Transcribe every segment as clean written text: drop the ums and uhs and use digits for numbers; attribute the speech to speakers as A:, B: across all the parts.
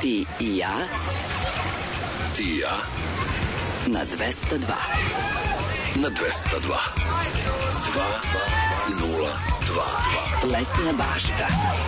A: Ti i ja.
B: Ti i ja.
A: Na 202.
B: Na 202. 202.
A: Letnja bašta.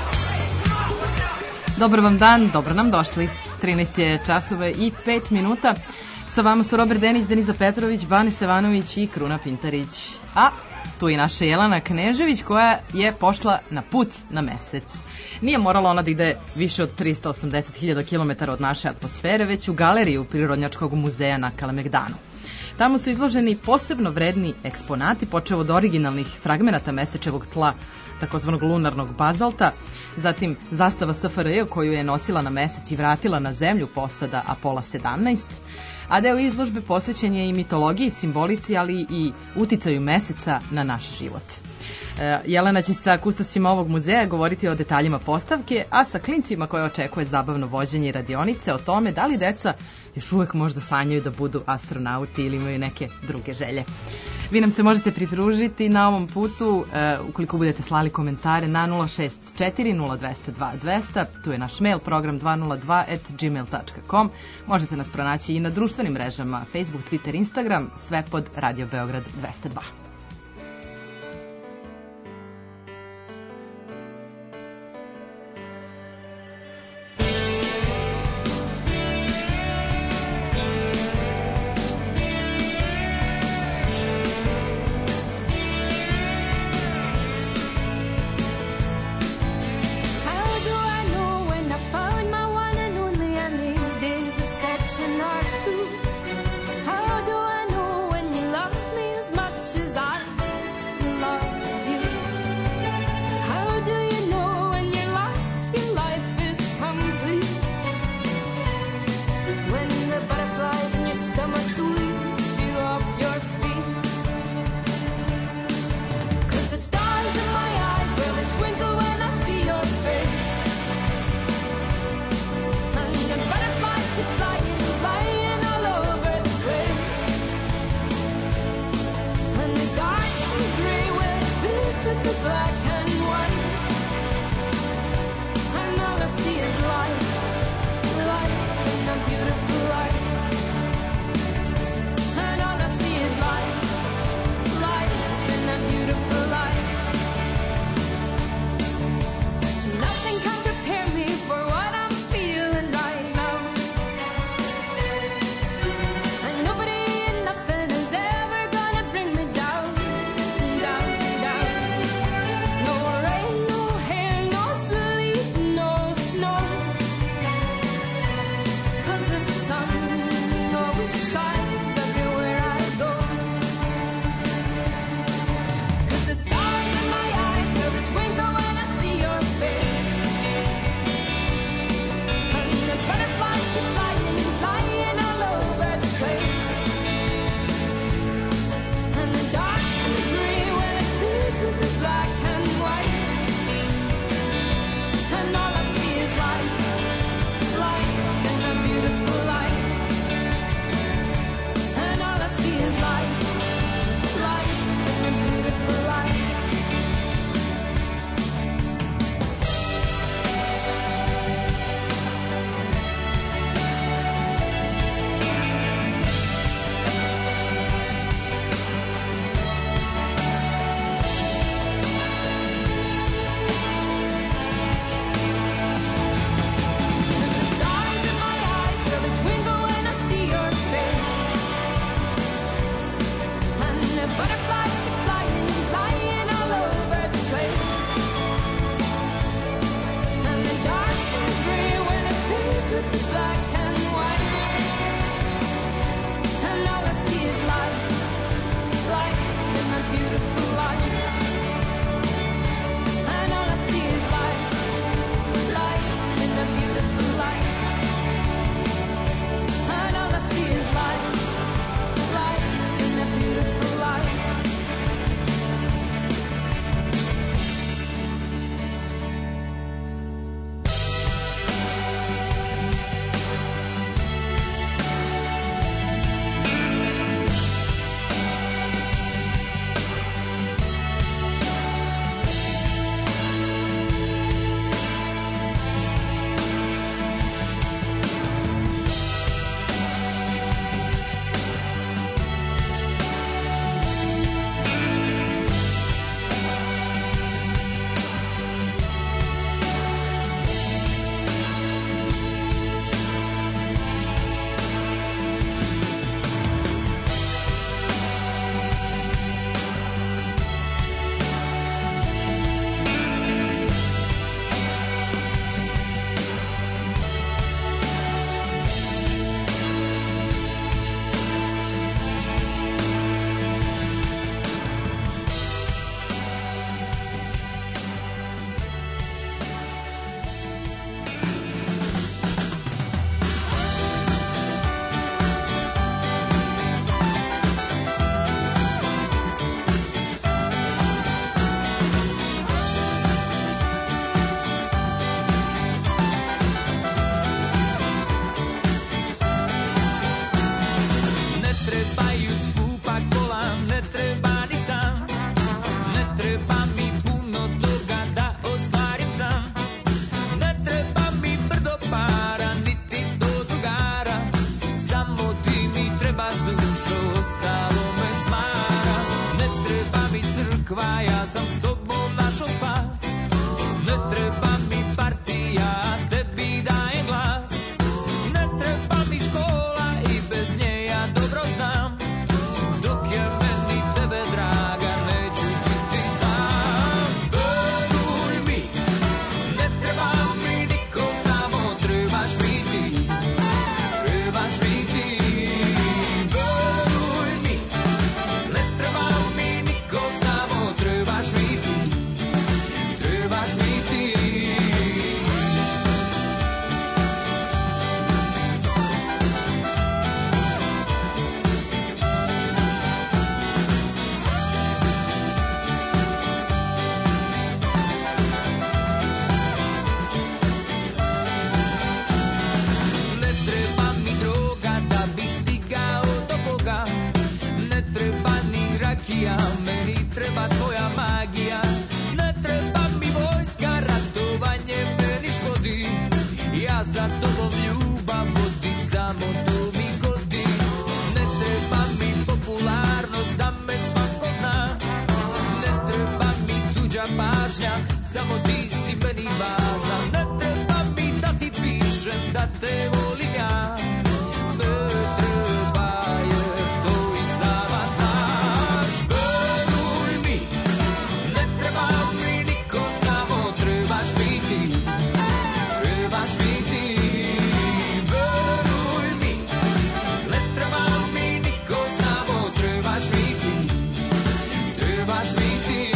C: Dobar vam dan, dobro nam došli. 13 je časova i 5 minuta. Sa vama su Robert Denić, Denisa Petrović, Bane Stevanović i Kruna Pintarić. A tu je naša Jelena Knežević koja je pošla na put na mesec. Nije morala ona da ide više od 380.000 km od naše atmosfere, već u galeriju Prirodnjačkog muzeja na Kalemegdanu. Tamo su izloženi posebno vredni eksponati, počev od originalnih fragmenata mesečevog tla, takozvanog lunarnog bazalta, zatim zastava SFRJ koju je nosila na mesec i vratila na zemlju posada Apola 17, a deo izložbe posvećen je i mitologiji, simbolici, ali i uticaju meseca na naš život. Jelena će sa kustosima ovog muzeja govoriti o detaljima postavke, a sa klincima koje očekuje zabavno vođenje i radionice o tome da li deca još uvek možda sanjaju da budu astronauti ili imaju neke druge želje. Vi nam se možete pridružiti na ovom putu ukoliko budete slali komentare na 064 0202 200, tu je naš mail program202@gmail.com. Možete nas pronaći i na društvenim mrežama Facebook, Twitter, Instagram, sve pod Radio Beograd 202.
D: How do I know when you love me as much as I sam s tobom našo spas. Ne treba mi partija, tebi dajem glas. Ne treba mi škola i bez nje ja dobro znam. Dok je meni tebe draga, neću biti sam. Veruj mi, ne treba mi niko, samo trebaš mi ti. Trebaš mi ti. Veruj mi, ne treba mi niko, samo trebaš mi ti. Trebaš mi ti. Ne treba mi droga da bih stigao do Boga. Ne treba ni rakija, meni treba tvoja magija. Ne treba mi vojska, ratovanje meni škodi. Ja za tobom ljubav vodim, samo to mi godi. Ne treba mi popularnost, da me svako zna. Ne treba mi tuđa pažnja, samo ti si meni važna. Ne treba mi da ti pišem da te volim ja. Ne treba, jer to i sama znaš. Veruj mi, ne treba mi niko, samo trebaš mi ti. Trebaš mi ti. Veruj mi, ne treba mi niko, samo trebaš mi ti. Trebaš mi ti.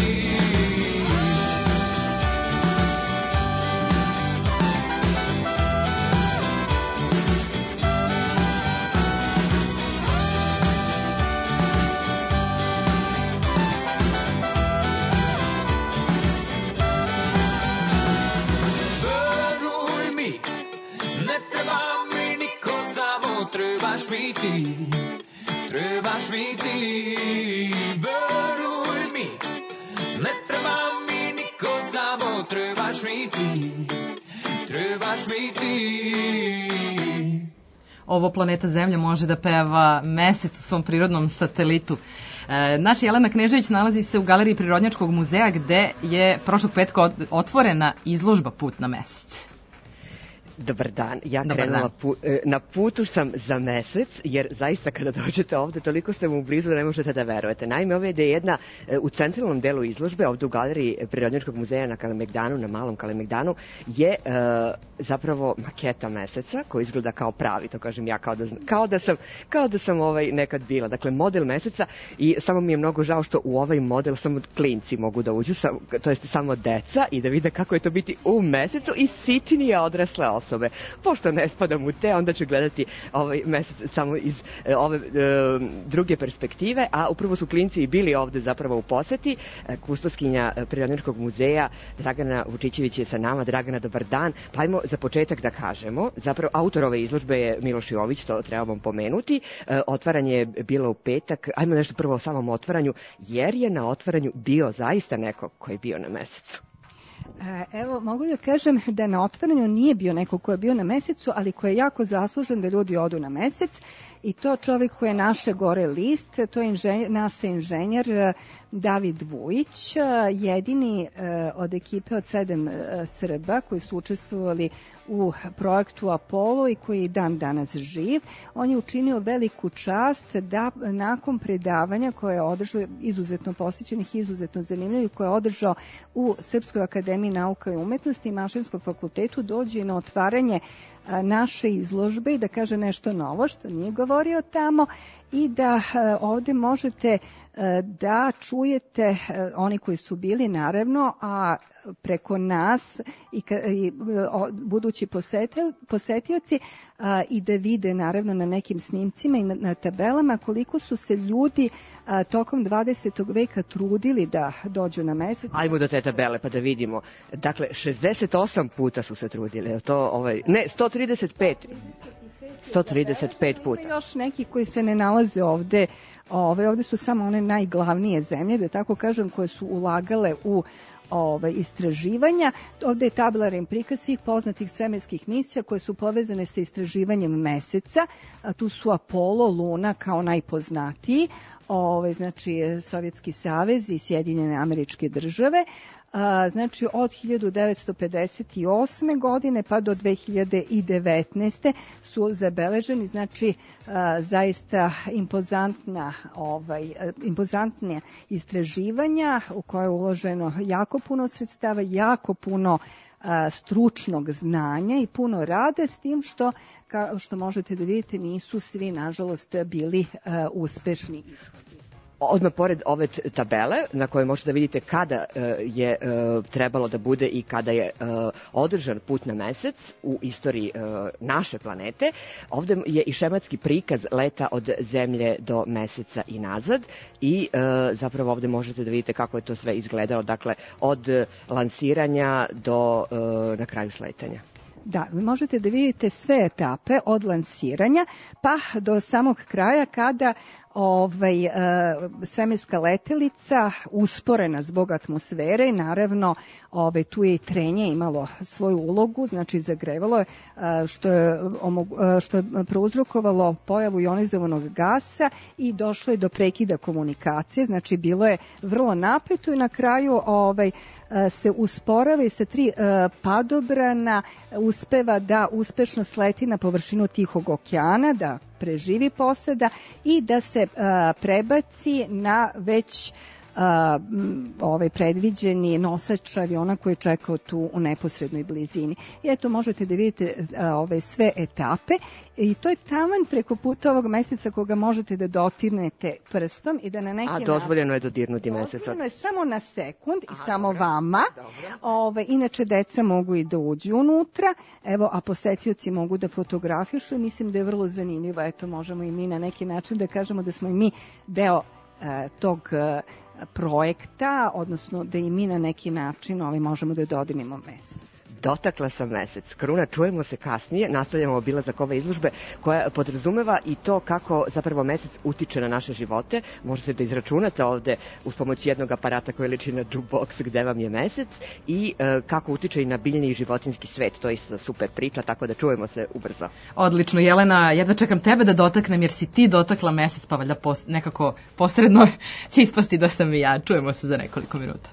D: Veruj mi, ne treba mi niko, samo trebaš mi ti. Trebaš mi ti. Veruj mi, ne treba mi niko, samo trebaš mi ti. Trebaš mi ti.
C: Ovo Planeta Zemlja može da peva Mesec u svom prirodnom satelitu. Naša Jelena Knežević nalazi se u Galeriji Prirodnjačkog muzeja, gde je prošlog petka otvorena izložba Put na mesec.
E: Dobar dan, ja
C: Dobar
E: krenula
C: dan.
E: na putu sam za mesec, jer zaista kada dođete ovde, toliko ste mu blizu da ne možete da verujete. Naime, ove je jedna u centralnom delu izložbe, ovde u Galeriji Prirodnjačkog muzeja na Kalemegdanu, na Malom Kalemegdanu, je zapravo maketa meseca, koji izgleda kao pravi, to kažem ja, kao da sam nekad bila. Dakle, model meseca, i samo mi je mnogo žao što u ovaj model samo klinci mogu da uđu, to jest samo deca, i da vide kako je to biti u mesecu, i sitnije odrasle osobe. Pošto ne spadam u te, onda ću gledati ovaj mesec samo iz ove druge perspektive, a upravo su klinci i bili ovde zapravo u poseti. Kustoskinja Prirodnjačkog muzeja Dragana Vučićević je sa nama. Dragana, dobar dan. Pa ajmo za početak da kažemo, zapravo autor ove izložbe je Miloš Jović, to trebamo pomenuti. Otvaranje je bilo u petak. Ajmo nešto prvo o samom otvaranju, jer je na otvaranju bio zaista neko koji je bio na mesecu.
F: Evo, mogu da kažem da na otvaranju nije bio neko ko je bio na mesecu, ali ko je jako zaslužen da ljudi odu na mesec, i to čovjek koji je naše gore list, to je NASA inženjer David Vujić, jedini od ekipe od 7 Srba koji su učestvovali u projektu Apollo i koji je dan danas živ. On je učinio veliku čast da nakon predavanja koje je održao, izuzetno posjećenih, izuzetno zanimljivih, koje je održao u Srpskoj akademiji nauka i umetnosti i Mašinskom fakultetu, dođe na otvaranje naše izložbe i da kaže nešto novo što nije govorio tamo, i da ovde možete da čujete, oni koji su bili naravno, a preko nas i budući posetioci, i da vide naravno na nekim snimcima i na tabelama koliko su se ljudi tokom 20. veka trudili da dođu na mesec.
E: Ajmo do te tabele pa da vidimo. Dakle, 68 puta su se trudili. To, ne, 135 puta.
F: Još neki koji se ne nalaze ovde Ovde su samo one najglavnije zemlje, da tako kažem, koje su ulagale u istraživanja. Ovde je tabelarni prikaz svih poznatih svemirskih misija koje su povezane sa istraživanjem meseca. Tu su Apollo, Luna kao najpoznatiji, znači Sovjetski savez i Sjedinjene Američke Države. Znači od 1958. godine pa do 2019. su zabeleženi, znači zaista impozantne istraživanja u koje je uloženo jako puno sredstava, jako puno stručnog znanja i puno rade, s tim što, kao što možete da vidite, nisu svi, nažalost, bili uspešni.
E: Odmah pored ove tabele na kojoj možete da vidite kada je trebalo da bude i kada je održan put na mesec u istoriji naše planete, ovde je i šematski prikaz leta od Zemlje do meseca i nazad i zapravo ovde možete da vidite kako je to sve izgledalo, dakle od lansiranja do na kraju sletanja.
F: Da, vi možete da vidite sve etape od lansiranja pa do samog kraja kada svemirska letelica usporena zbog atmosfere i naravno tu je i trenje imalo svoju ulogu, znači zagrevalo je što je prouzrokovalo pojavu ionizovanog gasa i došlo je do prekida komunikacije, znači bilo je vrlo napeto i na kraju se usporava i sa 3 padobrana uspeva da uspešno sleti na površinu Tihog okeana, da preživi posada i da se prebaci na već predviđeni nosač aviona koji je čekao tu u neposrednoj blizini. I eto, možete da vidite sve etape i to je taman preko puta ovog meseca koga možete da dotirnete prstom i da na neki način...
E: A dozvoljeno je dodirnuti mesec?
F: Dozvoljeno je samo na sekund i samo vama. Inače, deca mogu i da uđu unutra, a posetioci mogu da fotografišu i mislim da je vrlo zanimljivo. Eto, možemo i mi na neki način da kažemo da smo i mi deo tog projekta, odnosno da i mi na neki način možemo da dodirnemo mesec.
E: Dotakla sam mesec. Kruna, čujemo se kasnije, nastavljamo obilazak ove izložbe koja podrazumeva i to kako zapravo mesec utiče na naše živote. Možete da izračunate ovde uz pomoć jednog aparata koji liči na jukebox gde vam je mesec i kako utiče i na biljni i životinjski svet. To je isto super priča, tako da čujemo se ubrzo.
C: Odlično, Jelena, jedva čekam tebe da dotaknem jer si ti dotakla mesec, pa valjda nekako posredno će ispasti da sam i ja. Čujemo se za nekoliko minuta.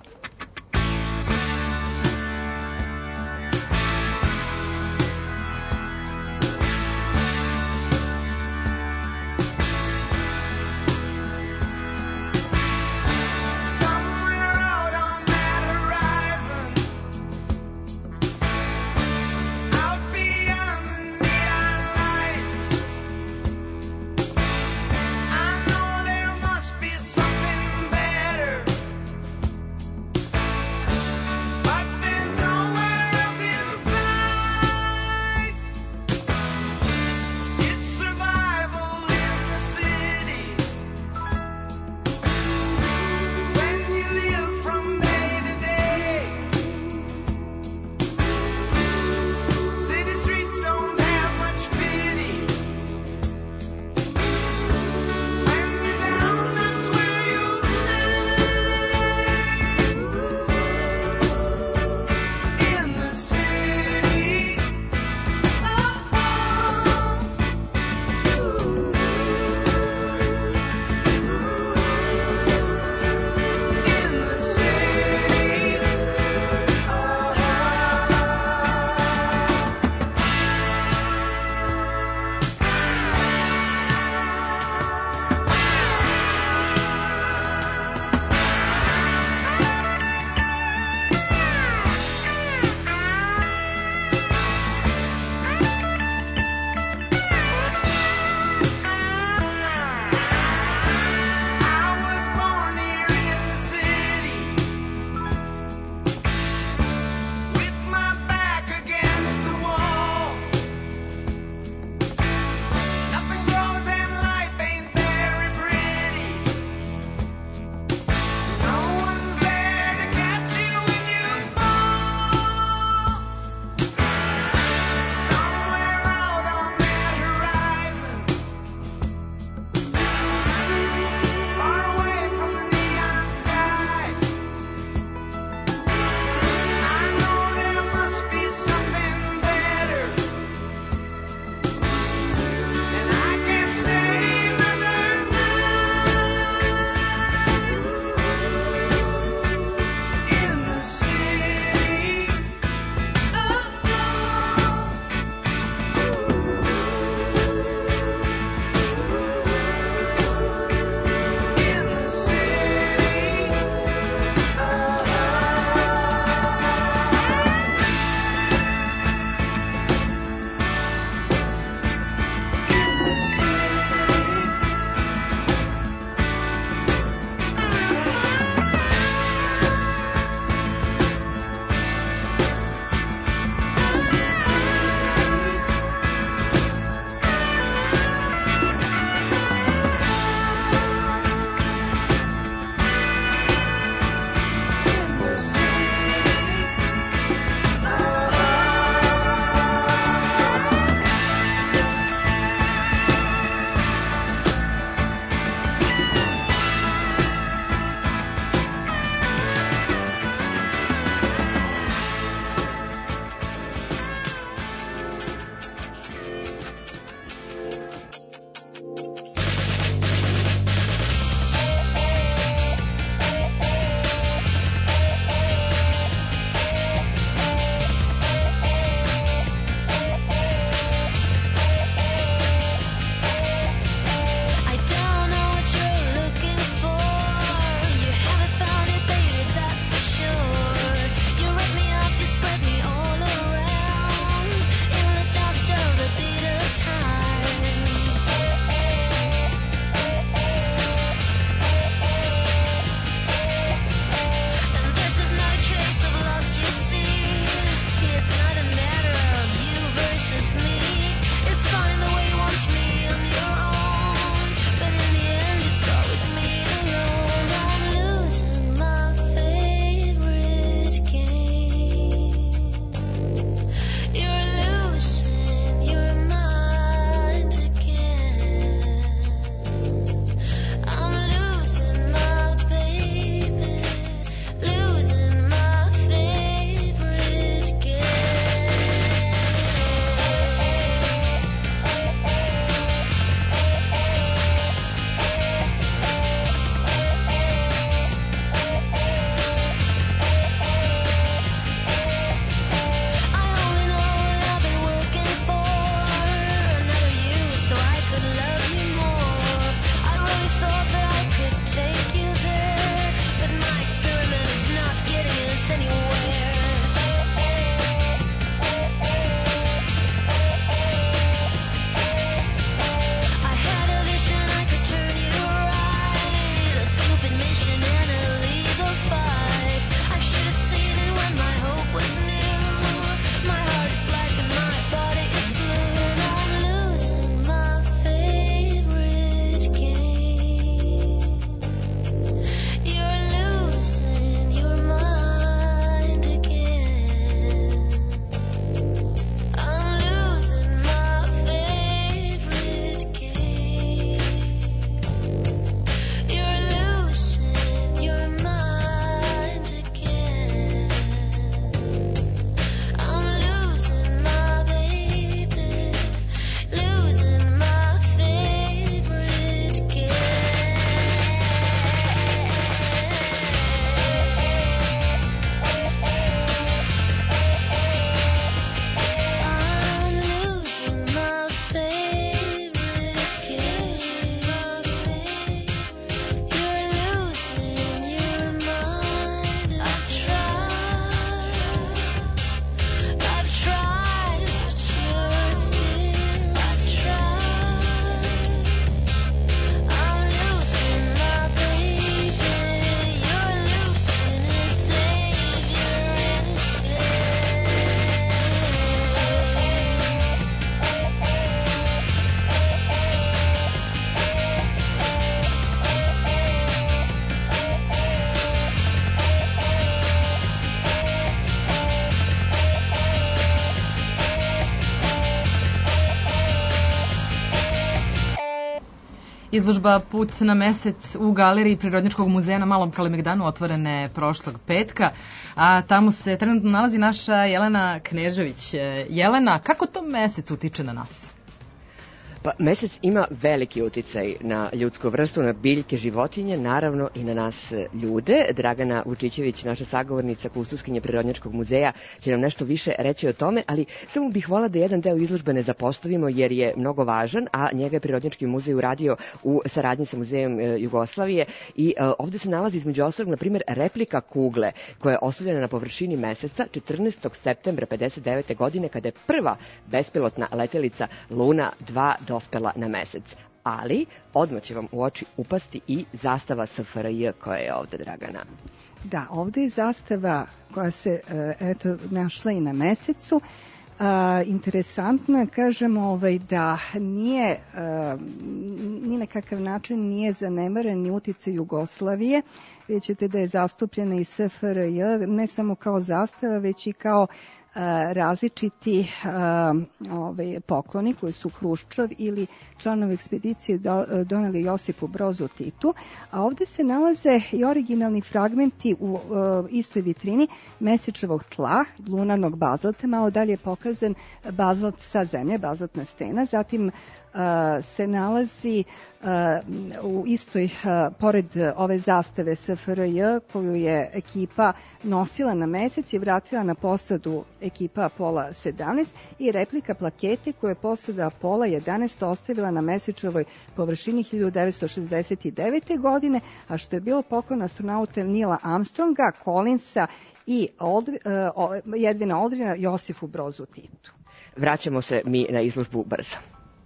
C: Izložba Put na mesec u galeriji Prirodnjačkog muzeja na Malom Kalemegdanu otvorena je prošlog petka, a tamo se trenutno nalazi naša Jelena Knežević. Jelena, kako to mesec utiče na nas?
E: Pa mesec ima veliki uticaj na ljudsku vrstu, na biljke, životinje, naravno i na nas ljude. Dragana Vučićević, naša sagovornica, kustoskinja Prirodnjačkog muzeja, će nam nešto više reći o tome, ali samo bih volila da jedan deo izložbe ne zapostavimo jer je mnogo važan, a njega je Prirodnjački muzej uradio u saradnji sa Muzejem Jugoslavije i ovde se nalazi između ostalog, na primjer, replika kugle koja je ostavljena na površini meseca 14. septembra 59. godine kada je prva bespilotna letelica Luna 2 dospela na mesec. Ali, odmah će vam u oči upasti i zastava SFRJ koja je ovde, Dragana.
F: Da, ovde je zastava koja se našla i na mesecu. Interesantno je, kažemo, da nije ni na kakav način nije zanemaren ni uticaj Jugoslavije. Vidite da je zastupljena i SFRJ, ne samo kao zastava, već i kao različiti pokloni koji su Hruščov ili članovi ekspedicije doneli Josipu Brozu Titu, a ovde se nalaze i originalni fragmenti u istoj vitrini mesečevog tla, lunarnog bazalta, malo dalje je pokazan bazalt sa zemlje, bazaltna stena, zatim se nalazi u istoj, pored ove zastave SFRJ koju je ekipa nosila na mesec i vratila na posadu ekipa Apola 17 i replika plakete koju je posada Apola 11 ostavila na mesečevoj površini 1969. godine, a što je bilo poklon astronauta Nila Armstronga, Collinsa i Jedvina Aldrina Josifu Brozu Titu.
E: Vraćamo se mi na izložbu brzo.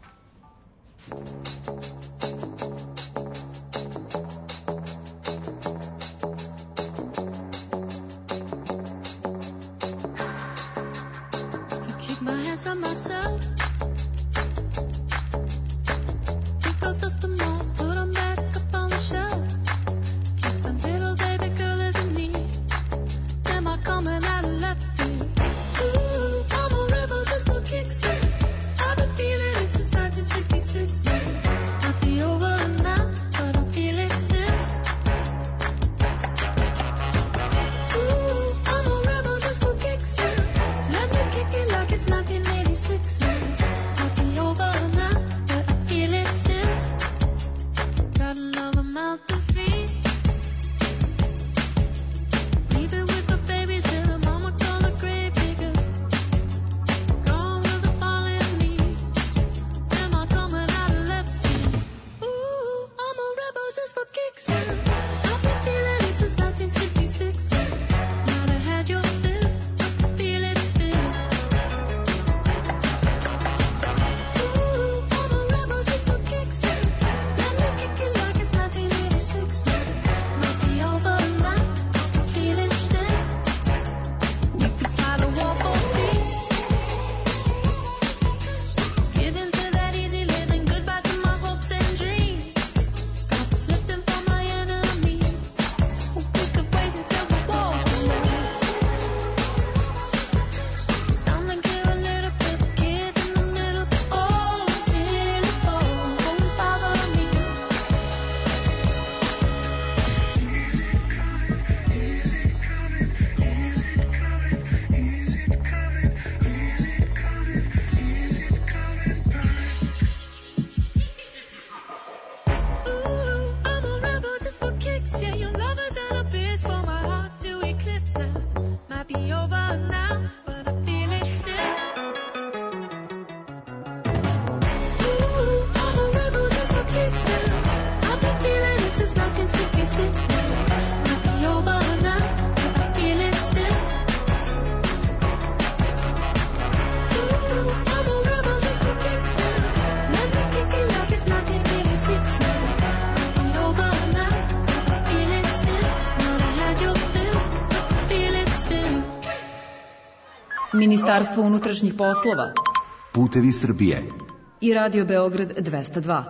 G: Ministarstvo unutrašnjih poslova,
H: Putevi Srbije
G: i Radio Beograd 202.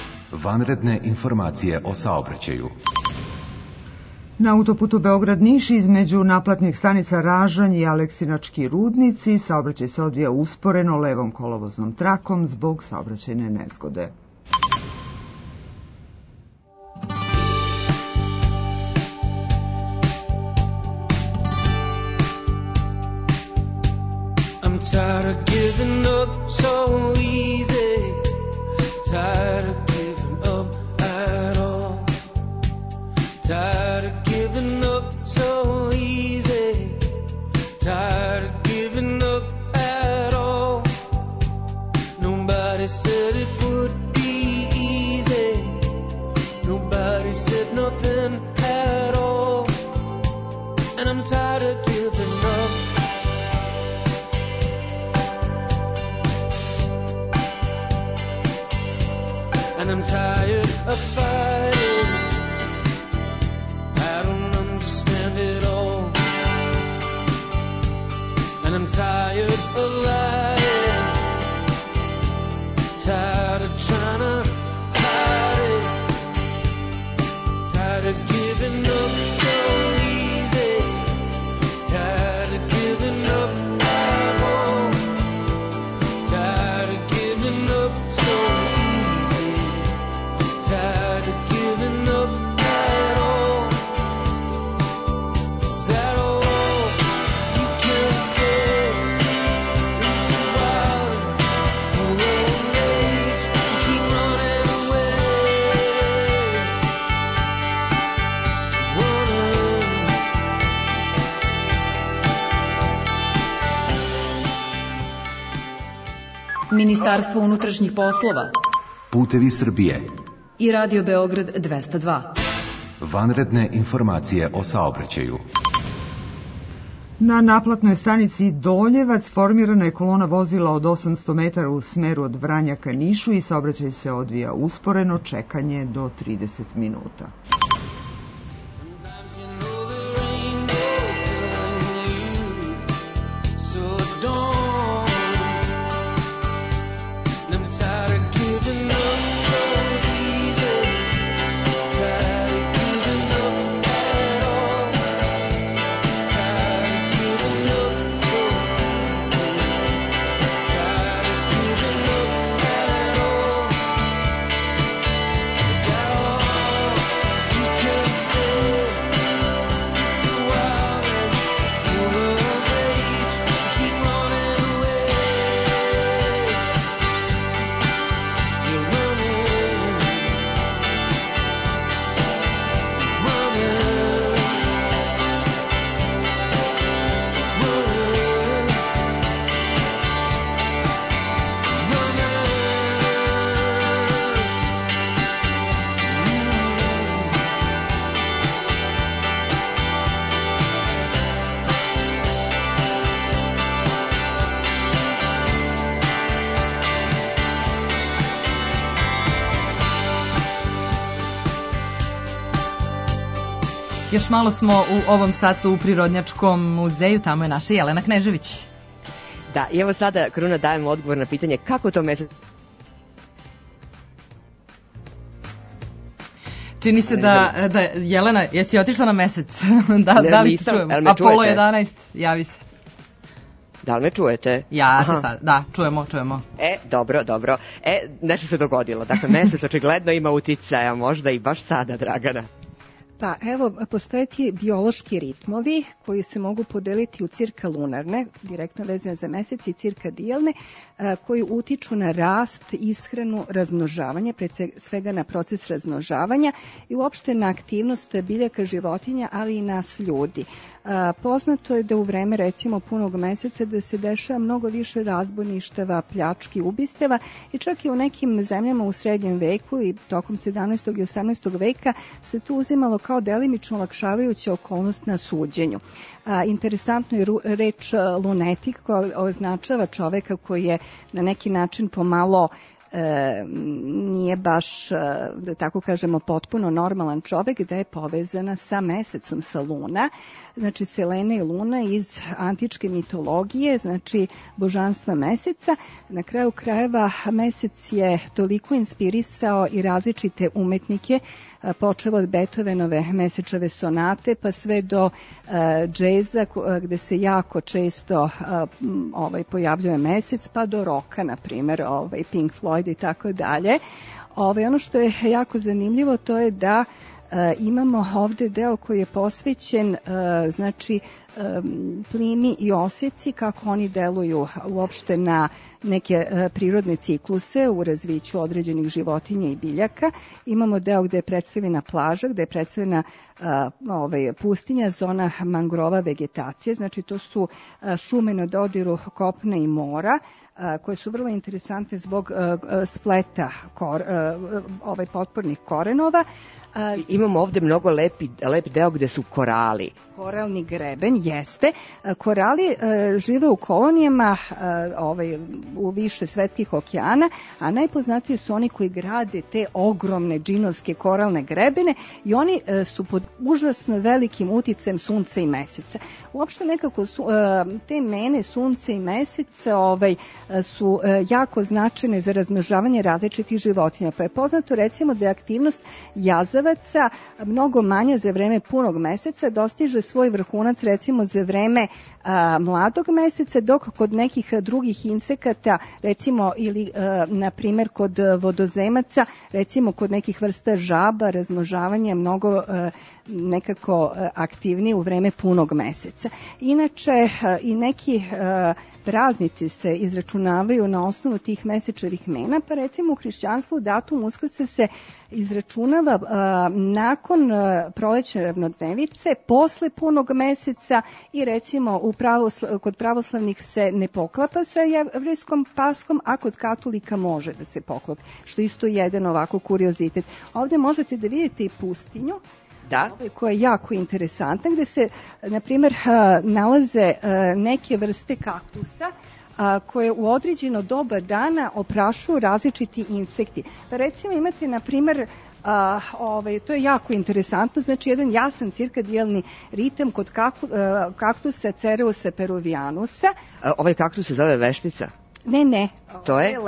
H: Vanredne informacije o saobraćaju.
I: Na autoputu Beograd-Niš između naplatnih stanica Ražanj i Aleksinački rudnici saobraćaj se odvija usporeno levom kolovoznom trakom zbog saobraćajne nezgode.
D: tired of giving up so easy, tired of giving up at all, tired of giving up so easy, tired of giving up at all. Nobody said it would be easy, nobody said nothing at all, and I'm tired of giving up. And I'm tired of fighting, I don't understand it all. And I'm tired of lying, tired of trying to hide it, tired of giving up so easy, tired of giving up at all, tired of giving up so easy, tired of giving up at all. Is that all you can say? It's so wild, full of rage, you keep running away,
G: Ministarstvo unutrašnjih poslova
H: Putevi Srbije.
G: I Radio Beograd 202.
H: Vanredne informacije o saobraćaju.
I: Na naplatnoj stanici Doljevac formirana je kolona vozila od 800 metara u smeru od Vranja ka Nišu i saobraćaj se odvija usporeno, čekanje do 30 minuta.
C: Još malo smo u ovom satu u Prirodnjačkom muzeju, tamo je naša Jelena Knežević.
E: Da, i evo sada, Kruna, dajemo odgovor na pitanje kako to mesec...
C: Čini se da Jelena, jesi otišla na mesec? Da li
E: nisam,
C: čujemo?
E: El me
C: Apollo
E: čujete?
C: 11, javi se.
E: Da li me čujete?
C: Ja se sad, da, čujemo.
E: Dobro. Nešto se dogodilo. Dakle, mesec očigledno ima uticaja, možda i baš sada, Dragana.
F: Pa evo, postoje ti biološki ritmovi koji se mogu podeliti u cirkalunarne, direktno vezane za mesec, i cirkadijalne, koji utiču na rast, ishranu, razmnožavanje, pre svega na proces razmnožavanja i uopšte na aktivnost biljaka, životinja, ali i nas ljudi. Poznato je da u vreme recimo punog meseca da se dešava mnogo više razbojništava, pljački, ubistava i čak i u nekim zemljama u srednjem veku i tokom 17. i 18. veka se tu uzimalo kao delimično olakšavajuća okolnost na suđenju. Interesantno je reč lunetik koja označava čoveka koji je na neki način pomalo nije baš, da tako kažemo, potpuno normalan čovek, da je povezana sa mesecom, sa Luna. Znači, Selena i Luna iz antičke mitologije, znači božanstva meseca. Na kraju krajeva mesec je toliko inspirisao i različite umetnike, počeo od Beethovenove Mesečeve sonate pa sve do džeza gde se jako često pojavljuje mesec, pa do roka, na primjer, Pink Floyd i tako dalje. Ono što je jako zanimljivo to je da Imamo ovde deo koji je posvećen znači plimi i oseci, kako oni deluju uopšte na neke prirodne cikluse u razviću određenih životinja i biljaka. Imamo deo gde je predstavljena plaža, gde je predstavljena pustinja, zona mangrova vegetacije, znači to su šume na dodiru kopna i mora, koje su vrlo interesantne zbog spleta potpornih korenova.
E: Imamo ovde mnogo lep deo gde su korali.
F: Koralni greben, jeste. Korali žive u kolonijama u više svetskih okeana, a najpoznatiji su oni koji grade te ogromne džinovske koralne grebene i oni su pod užasno velikim uticajem sunca i meseca. Uopšte nekako te mene, sunce i mesec su jako značajne za razmnožavanje različitih životinja. Pa je poznato recimo da je aktivnost jazavaca mnogo manja za vreme punog meseca, dostiže svoj vrhunac recimo za vreme mladog meseca, dok kod nekih drugih insekata, recimo ili na primer kod vodozemaca, recimo kod nekih vrsta žaba, razmnožavanje je mnogo nekako aktivnije u vreme punog meseca. Inače, i neki praznici se izračunavaju na osnovu tih mesečevih mena, pa recimo u hrišćanstvu datum Uskrsa se izračunava nakon prolećne ravnodnevice, posle punog meseca i recimo kod pravoslavnih se ne poklapa sa jevrejskom Paskom, a kod katolika može da se poklopi, što isto je jedan ovako kuriozitet. Ovde možete da vidite i pustinju, da, koja je jako interesantna, gde se, na primjer, nalaze neke vrste kaktusa koje u određeno doba dana oprašuju različiti insekti. Pa recimo imate, na primjer, to je jako interesantno, znači jedan jasan cirkadijalni ritam kod kaktusa Cereusa peruvianusa.
E: Ovaj kaktus se zove veštica?
F: Ne,
E: to je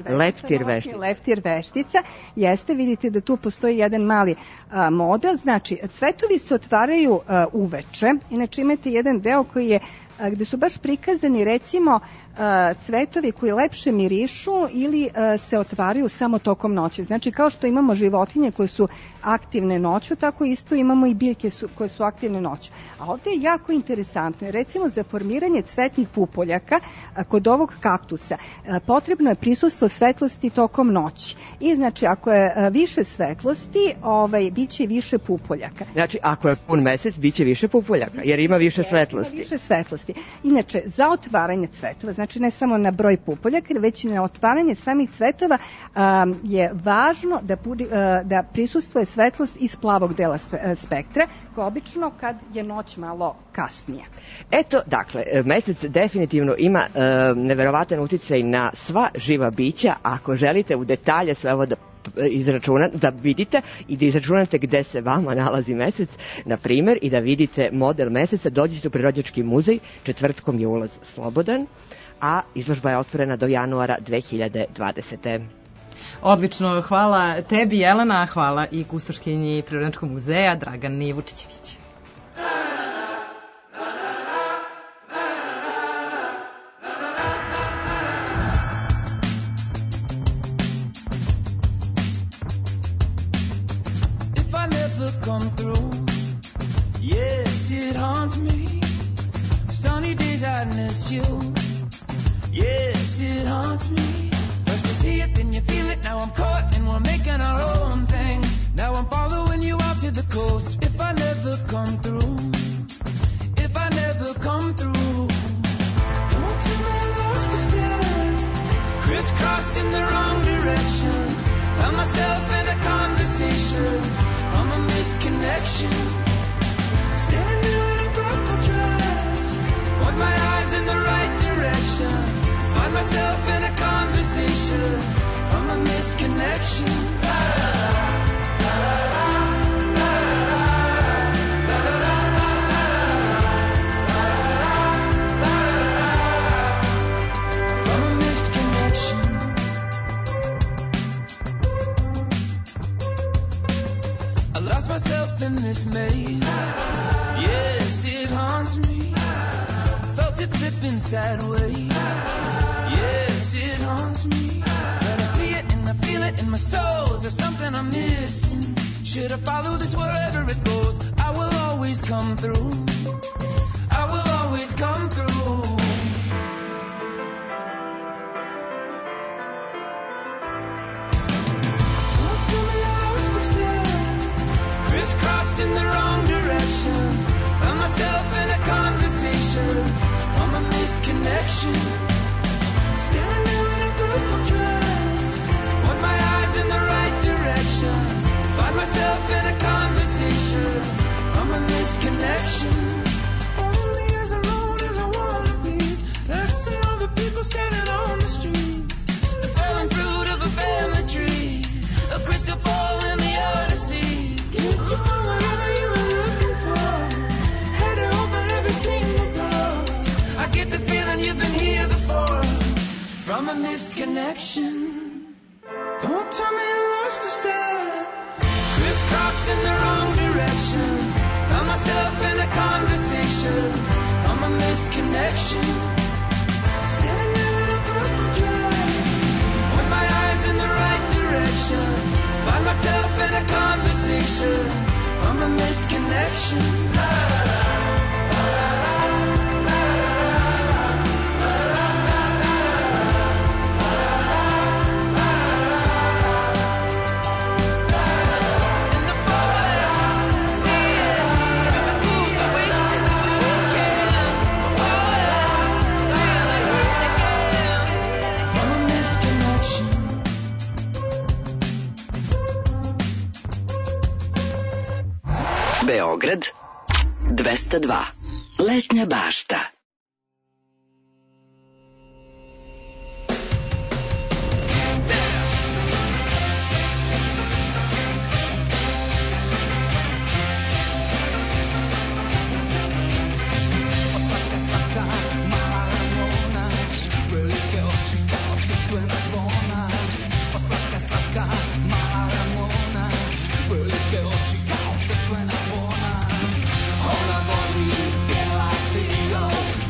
F: leptir veštica. Jeste, vidite da tu postoji jedan mali model. Znači, cvetovi se otvaraju uveče. Inače imate jedan deo koji je gde su baš prikazani recimo cvetovi koji lepše mirišu ili se otvaraju samo tokom noći. Znači, kao što imamo životinje koje su aktivne noću, tako isto imamo i biljke koje su aktivne noću. A ovde je jako interesantno. Recimo, za formiranje cvetnih pupoljaka kod ovog kaktusa potrebno je prisustvo svetlosti tokom noći. I znači, ako je više svetlosti, biće više pupoljaka.
E: Znači, ako je pun mesec, biće više pupoljaka, jer ima više svetlosti.
F: Više svetlosti. Inače, za otvaranje cvetova, znači ne samo na broj pupoljaka, već i na otvaranje samih cvetova je važno da prisustuje svetlost iz plavog dela spektra, kao obično kad je noć malo kasnije.
E: Eto, dakle, mesec definitivno ima neverovatan uticaj na sva živa bića. Ako želite u detalje sve ovo da vidite i da izračunate gde se vama nalazi mesec, na primer, i da vidite model meseca, dođite u Prirodnjački muzej, četvrtkom je ulaz slobodan, a izložba je otvorena do januara 2020.
C: Odlično, hvala tebi, Jelena, hvala i kustoškinji Prirodnjačkog muzeja Dragani Vučićević.
D: Come through, yes, it haunts me. Sunny days I miss you, yes, it haunts me. First you see it, then you feel it. Now I'm caught and we're making our own thing. Now I'm following you out to the coast. If I never come through, if I never come through, don't tell me I lost the step. Crisscrossed in the wrong direction. Found myself in a conversation from a missed connection. Standing there in a purple dress, point my eyes in the right direction. Find myself in a conversation from a missed connection. From a missed connection. I lost myself in this maze. Yes, it haunts me. Felt it slipping sideways. Yes, it haunts me. But I see it and I feel it in my soul. There's something I'm missing. Should I follow this wherever it goes? I will always come through. I will always come through. Don't tell me I lost the step. Crisscrossed in the wrong direction. Found myself in a conversation from a missed connection. Staring there in a purple dress. Want my eyes in the right direction. Find myself in a conversation from a missed connection. Only as alone as I wanna be. There's some other people standing on the street. The fallen fruit of a family tree. A crystal ball in the Odyssey. Can't you find whatever you were looking for? Had to open every single door. I get the feeling you've been here before. From a missed connection. Don't tell me I lost a step. Crisscrossed in the wrong direction. Found myself in a conversation from a missed connection. Standing there in a purple dress. With my eyes in the right direction. Find myself in a conversation from a missed connection. La, la, la.
A: Beograd 202. Letnja bašta.
D: Ona voli bijela trio.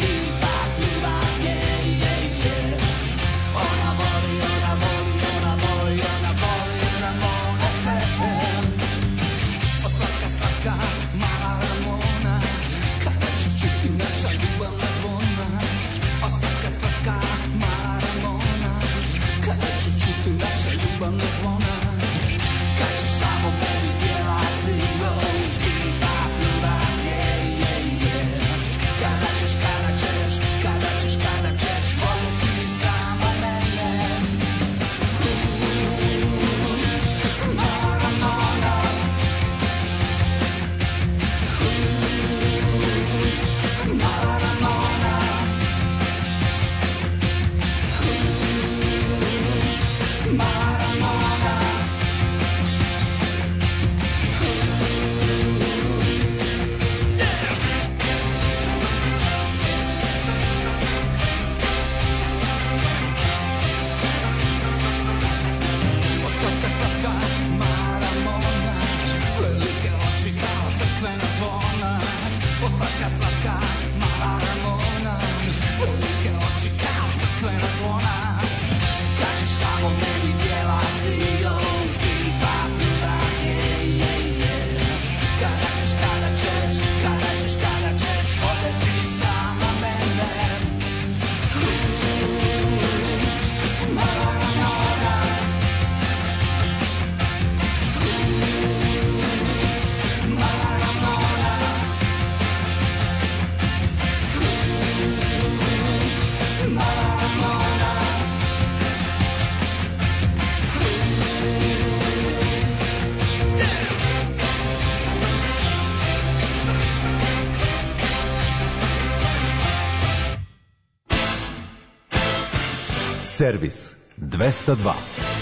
H: Servis 202.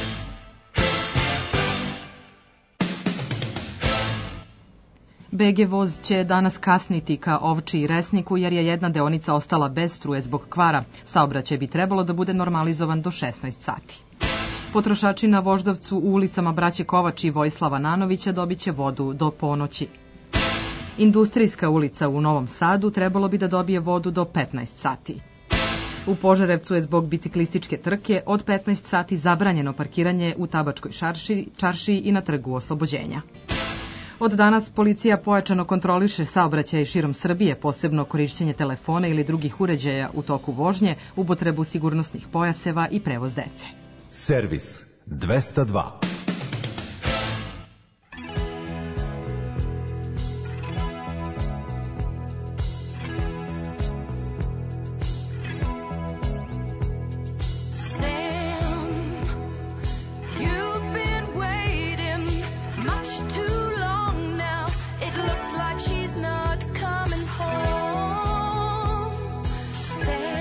C: BG voz će danas kasniti ka Ovči i Resniku jer je jedna deonica ostala bez struje zbog kvara. Saobraćaj bi trebalo da bude normalizovan do 16 sati. Potrošači na Voždovcu u ulicama Braće Kovač i Vojislava Nanovića dobit će vodu do ponoći. Industrijska ulica u Novom Sadu trebalo bi da dobije vodu do 15 sati. U Požarevcu je zbog biciklističke trke od 15 sati zabranjeno parkiranje u Tabačkoj čaršiji i na Trgu Oslobođenja. Od danas policija pojačano kontroliše saobraćaj širom Srbije, posebno korišćenje telefona ili drugih uređaja u toku vožnje, upotrebu sigurnosnih pojaseva i prevoz dece.
H: Servis 202.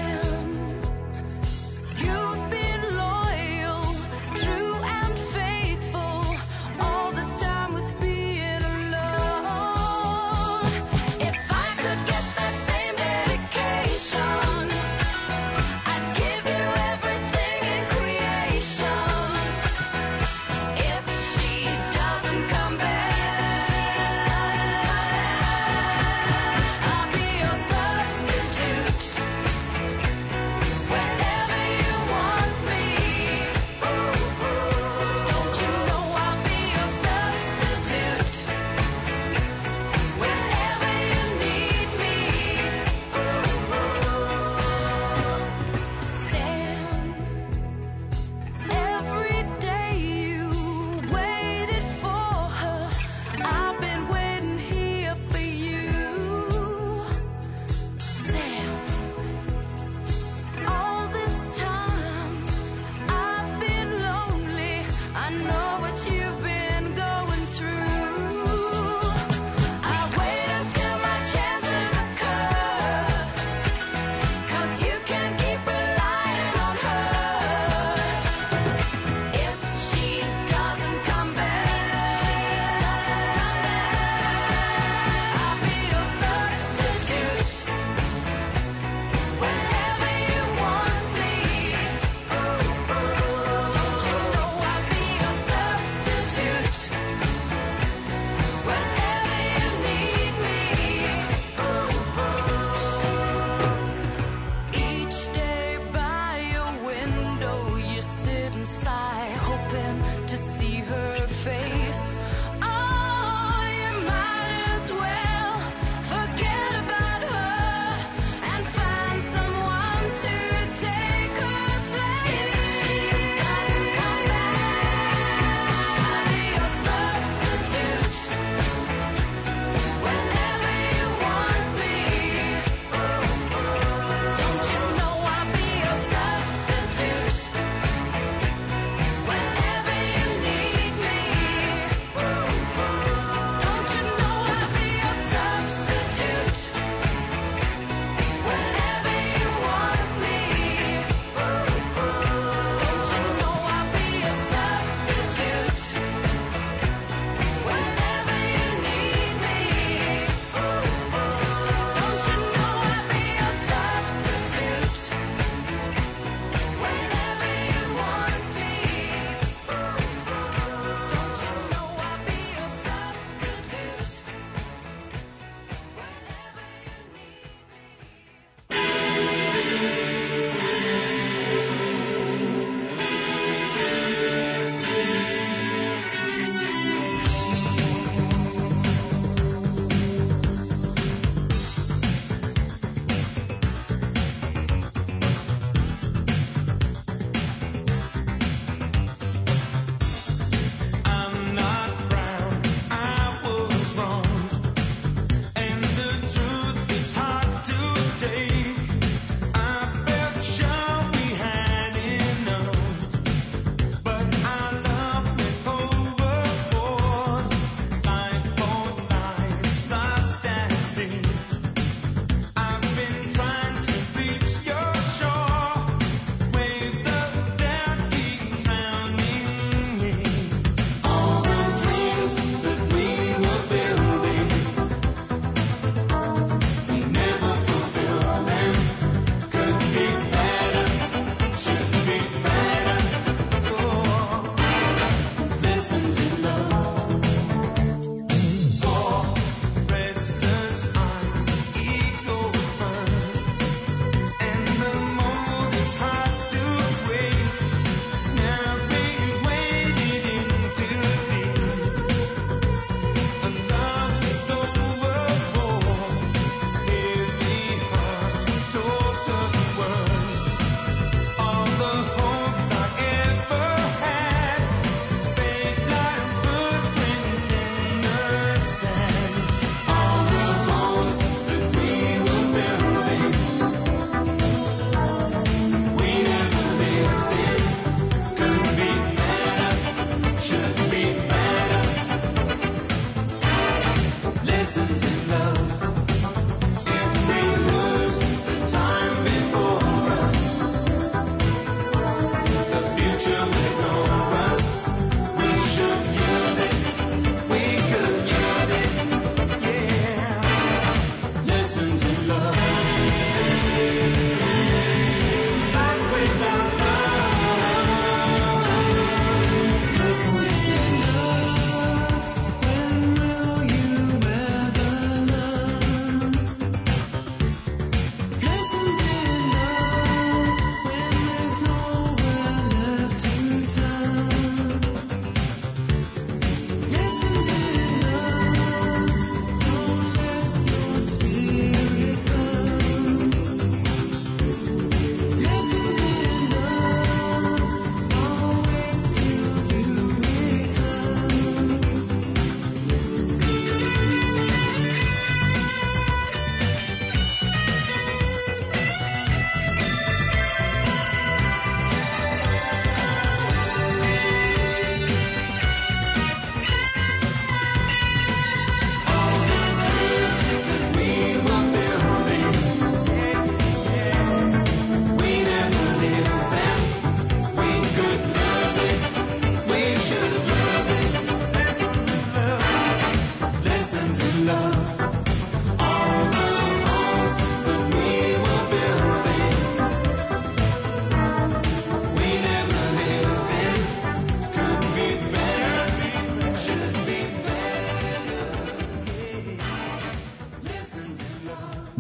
J: Faith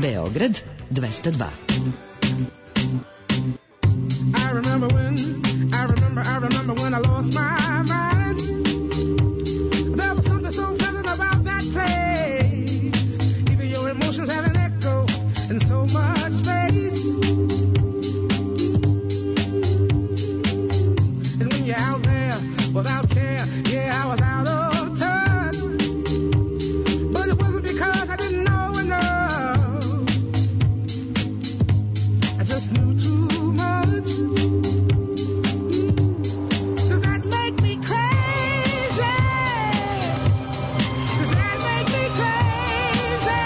A: Beograd 202.
J: I remember when I lost my mind. There was something so pleasant about that place. Even your emotions have an echo in so much space. And when you're out there without care, yeah, I was out of touch. But it wasn't because I didn't know enough. I just knew too much. Does that make me crazy? Does that make me crazy?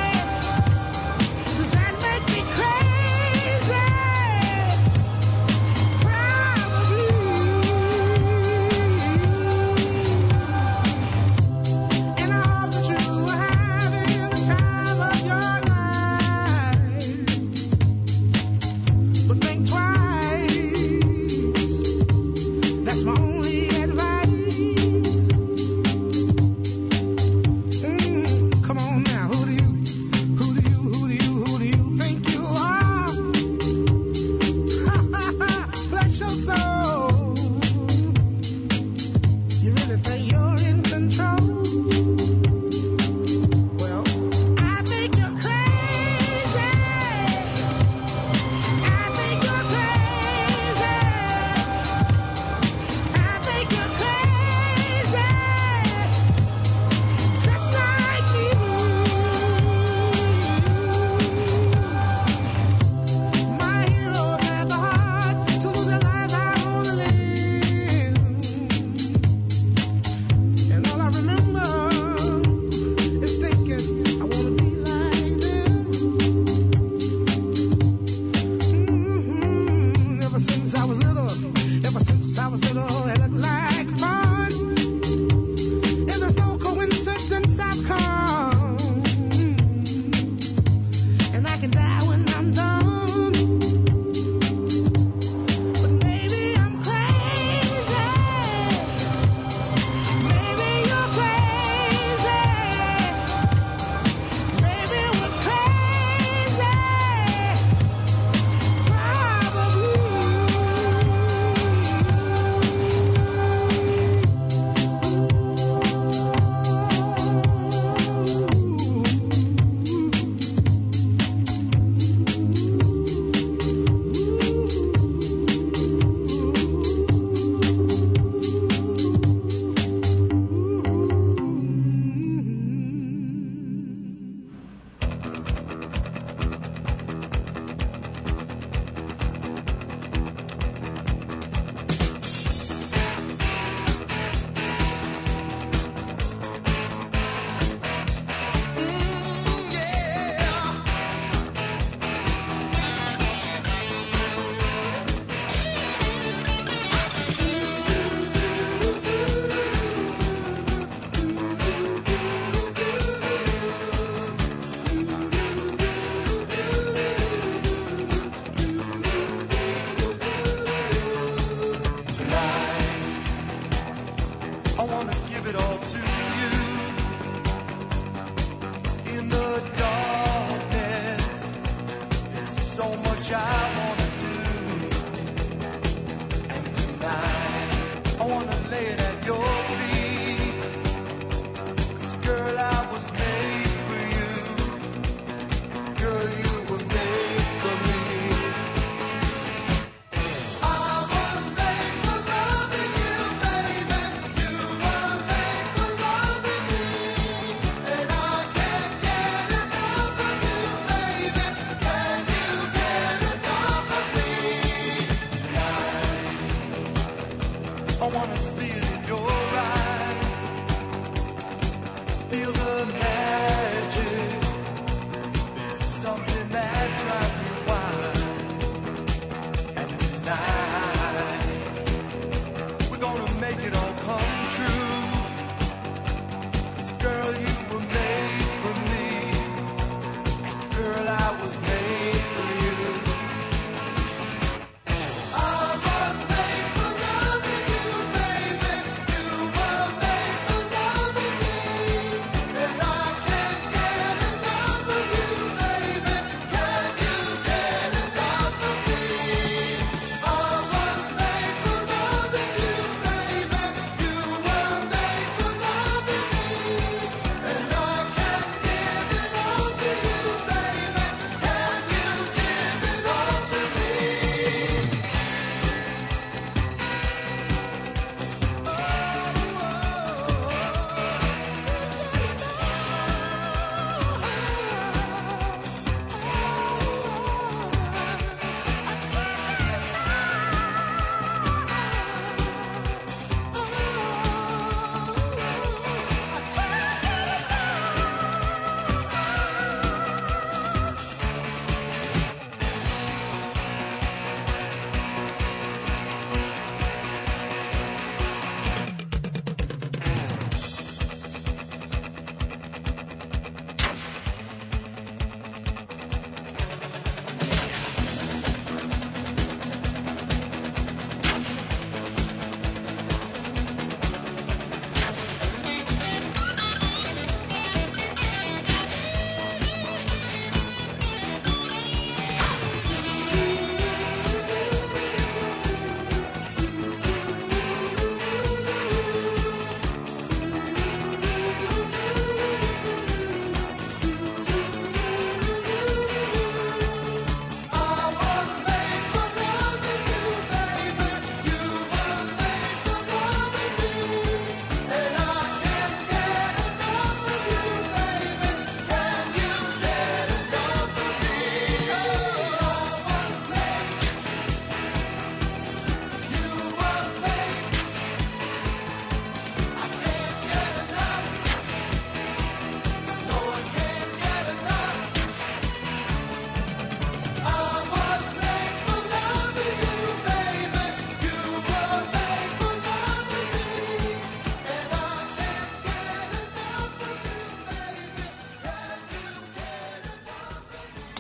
J: Does that make me crazy? Probably. And I hope that you are having the time of your life. But think twice. That's my only advice. Come on now, who do you think you are? Bless your soul. You really think you're in control? Well, I think you're crazy. I think you're crazy. I think you're crazy. Just like me. My heroes had the heart to lose their lives out on a limb. And all I remember is thinking, I want to be like them. Ever since I was little, it looked like fun. And there's no coincidence I've come. And I can die when I'm done. But maybe I'm crazy. Maybe you're crazy. Maybe we're crazy.
K: I wanna give it all to you. In the darkness, there's so much I wanna do. And tonight, I wanna lay it at your feet. 'Cause girl, I was made for you. Girl, you were made for me. I was made for loving you, baby. You were made for loving me. And I can't get enough of you, baby. Can you get enough?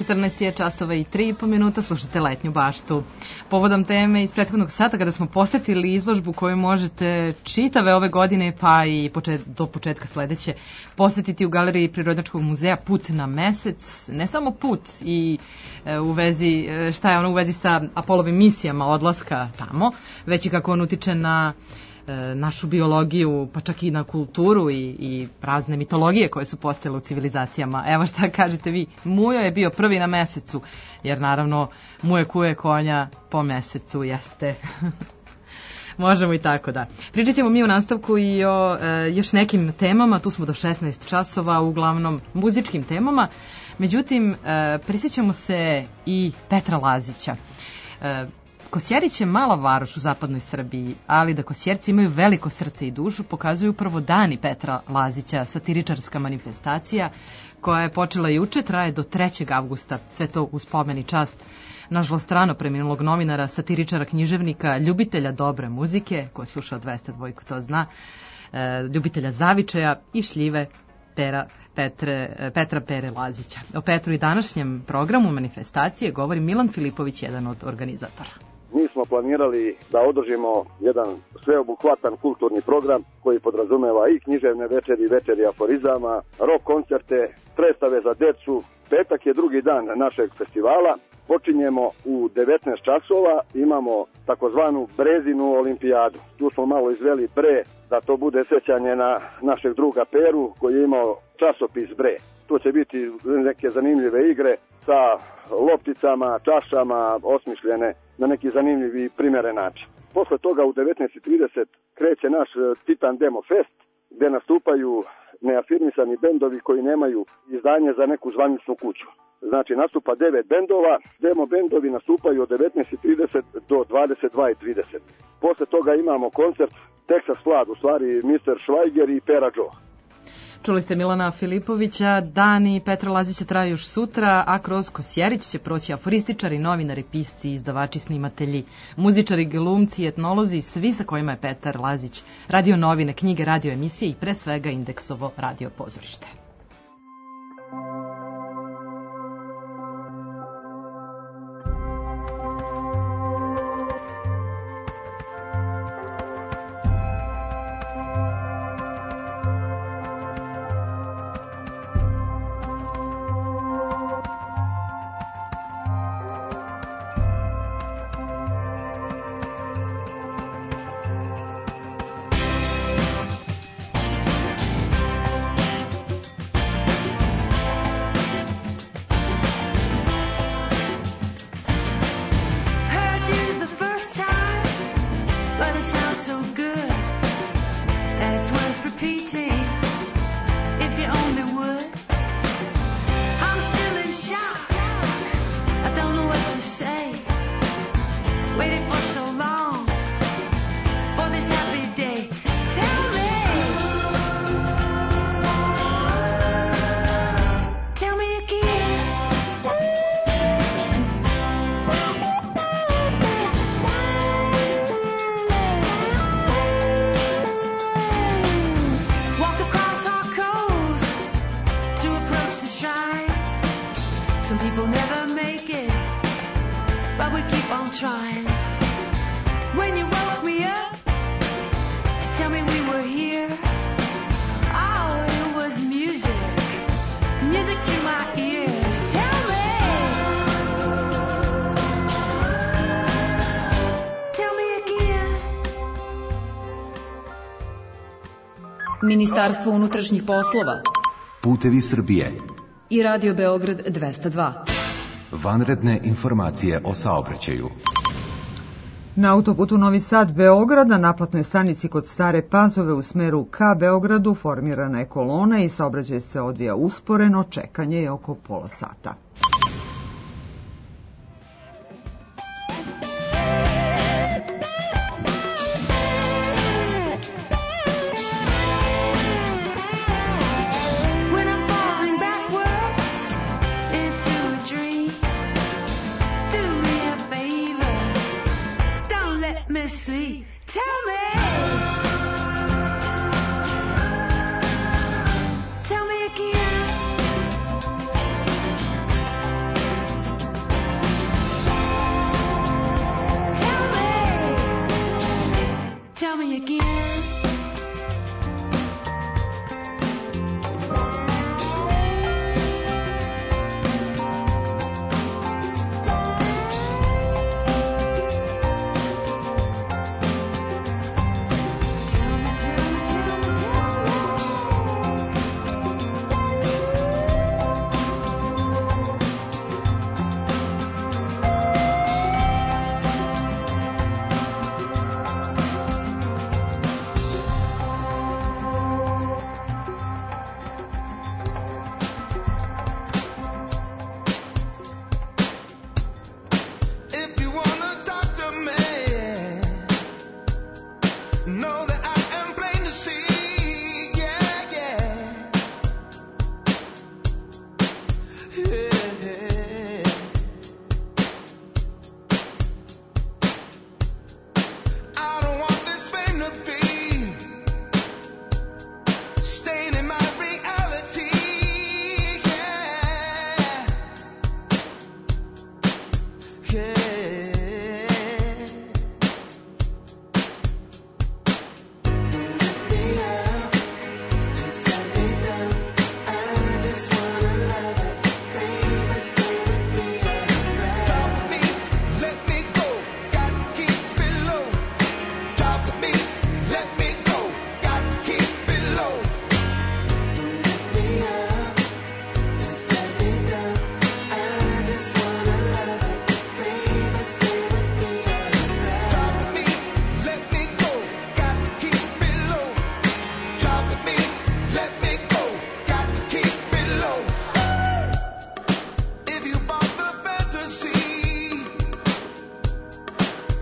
C: 14 je časova i 3,5 minuta, slušate Letnju baštu. Povodom teme iz prethodnog sata kada smo posetili izložbu koju možete čitave ove godine pa i do početka sledeće posetiti u Galeriji Prirodnjačkog muzeja Put na mesec, ne samo put i u vezi, šta je ono u vezi sa Apolovim misijama odlaska tamo, već i kako on utiče na našu biologiju, pa čak i na kulturu i razne mitologije koje su postojale u civilizacijama. Evo šta kažete vi, Mujo je bio prvi na mesecu, jer naravno Muje kuje konja po mesecu, jeste. Možemo i tako, da. Pričat ćemo mi u nastavku i o još nekim temama, tu smo do 16 časova, uglavnom muzičkim temama. Međutim, prisjećamo se i Petra Lazića. Kosjerić je mala varoš u zapadnoj Srbiji, ali da Kosjerci imaju veliko srce i dušu pokazuju upravo dani Petra Lazića, satiričarska manifestacija koja je počela juče, traje do 3. avgusta, sve to u spomen i čast nažalost rano preminulog novinara, satiričara, književnika, ljubitelja dobre muzike, ko je slušao 202 to zna, ljubitelja zavičaja i šljive Petra Pere Lazića. O Petru i današnjem programu manifestacije govori Milan Filipović, jedan od organizatora.
L: Mi smo planirali da održimo jedan sveobuhvatan kulturni program koji podrazumeva i književne večeri, večeri aforizama, rock koncerte, predstave za decu. Petak je drugi dan našeg festivala. Počinjemo u 19 časova, imamo takozvanu Brezinu olimpijadu. Tu smo malo izveli Bre, da to bude sećanje na našeg druga Peru koji je imao časopis Bre. Tu će biti neke zanimljive igre sa lopticama, čašama, osmišljene na neki zanimljiv i primjeren način. Posle toga u 19:30 kreće naš Titan Demo Fest, gde nastupaju neafirmisani bendovi koji nemaju izdanje za neku zvaničnu kuću. Znači, nastupa 9 bendova, demo bendovi nastupaju od 19:30 do 22:30. Posle toga imamo koncert Texas Flood, u stvari Mr. Schweiger i Pera Joe.
C: Čuli ste Milana Filipovića, dani Petra Lazića traju još sutra, a kroz Kosjerić će proći aforističari, novinari, pisci, izdavači, snimatelji, muzičari, glumci, etnolozi, svi sa kojima je Petar Lazić radio novine, knjige, radio emisije i pre svega Indeksovo radio pozorište.
G: Ministarstvo unutrašnjih poslova,
H: Putevi Srbije
G: i Radio Beograd 202.
H: Vanredne informacije o saobraćaju.
I: Na autoputu Novi Sad-Beograd na naplatnoj stanici kod Stare Pazove u smeru ka Beogradu formirana je kolona i saobraćaj se odvija usporeno, čekanje je oko pola sata.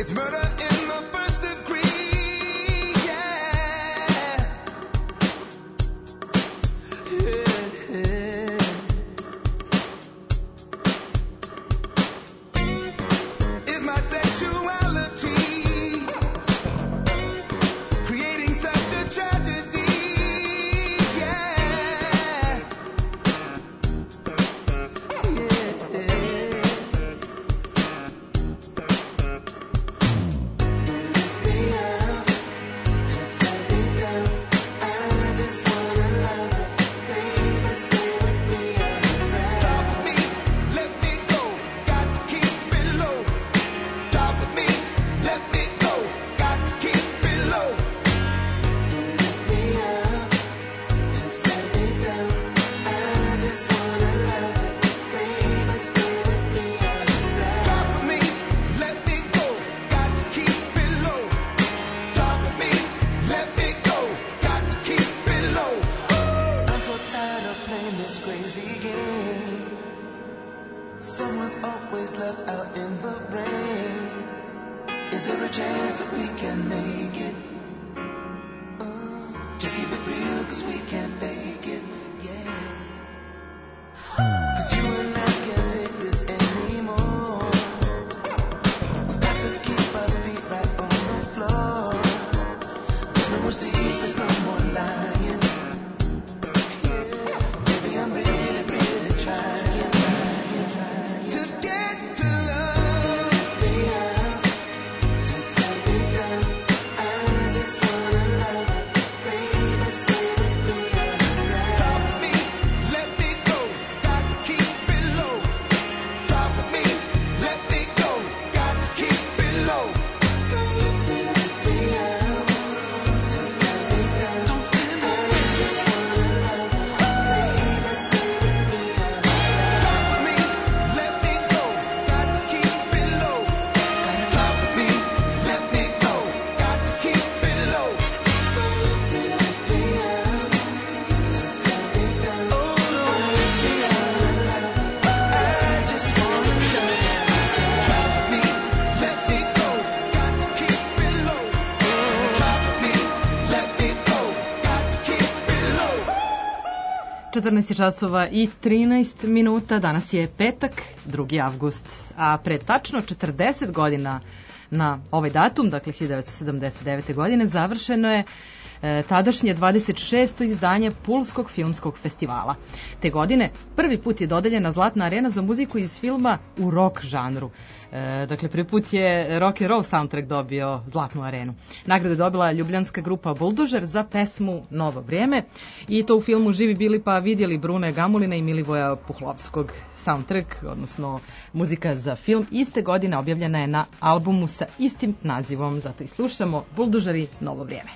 J: It's murder in the first degree, yeah. Yeah. Is my sexuality creating such a tragedy? Someone's always left out in the rain. Is there a chance that we can make it? Just keep it real, cause we can't fake it, yeah. Cause you and I can't take this anymore. We've got to keep our feet right on the floor. There's no more secrets, no more lying. Yeah, maybe I'm really, really trying.
C: časova i 13 minuta, danas je petak, 2. avgust, a pre tačno 40 godina na ovaj datum, dakle 1979. godine, završeno je tadašnje 26. izdanje Pulskog filmskog festivala. Te godine prvi put je dodeljena Zlatna arena za muziku iz filma u rock žanru. Dakle, prvi put je rock and roll soundtrack dobio Zlatnu arenu. Nagradu je dobila ljubljanska grupa Buldožer za pesmu Novo vrijeme i to u filmu Živi bili pa vidjeli Brune Gamulina i Milivoja Puhlovskog. Soundtrack, odnosno muzika za film, iste godine objavljena je na albumu sa istim nazivom, zato i slušamo Buldožeri Novo vrijeme.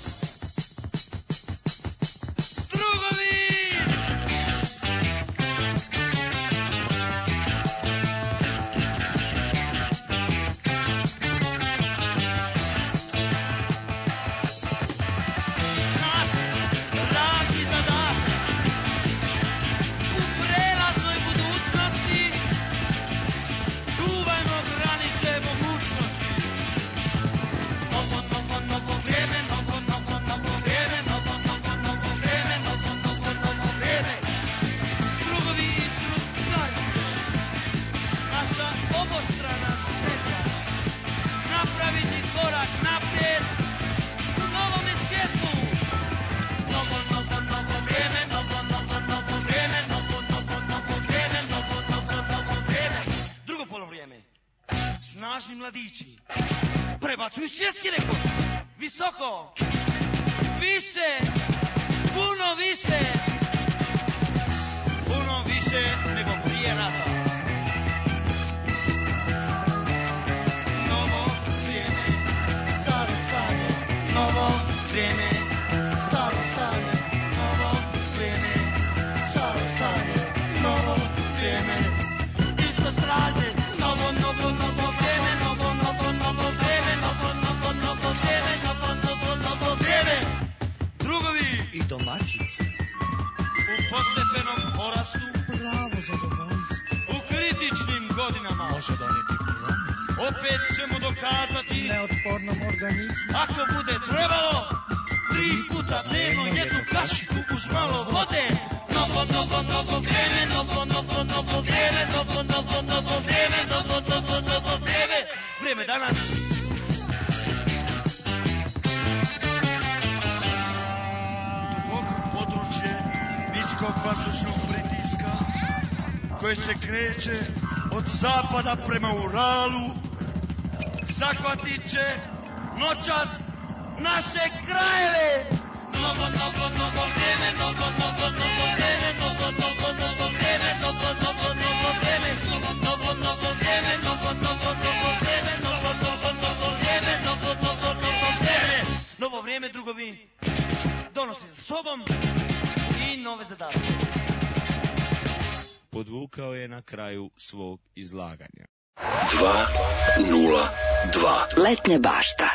M: Snažni mladići prebacuju svjetski rekord. Visoko, više, puno više nego prije rata. Novo vrijeme, staro stanje. Novo vrijeme, staro stanje. Novo vrijeme, staro stanje. Novo vrijeme, isto straže. Novo vrijeme, novo vrijeme. Drugovi i domaćice u postepenom porastu, pravo zadovoljstvo u kritičnim godinama može donijeti promjenu. opet ćemo dokazati
J: neotpornom organizmu.
M: Ako bude trebalo 3 puta dnevno jednu kašiku uz malo vode. Novo, novo, novo vreme, novo, novo, novo vreme, novo, novo, novo vreme, novo, novo, novo vreme. Vreme danas. Duboko područje niskog vazdušnog pritiska koje se kreće od zapada prema Uralu zahvatit će noćas naše krajeve. Novo, novo, novo vreme, novo, novo, novo vreme, novo, novo, novo vreme, novo, novo, novo vreme, novo, novo vreme, novo, novo, novo vreme, novo, novo, novo vreme, novo, novo, novo vreme. Novo vrijeme, drugovi, donosi sa sobom i nove zadatke.
N: Podvukao je na kraju svog izlaganja.
A: 202 Letnja bašta.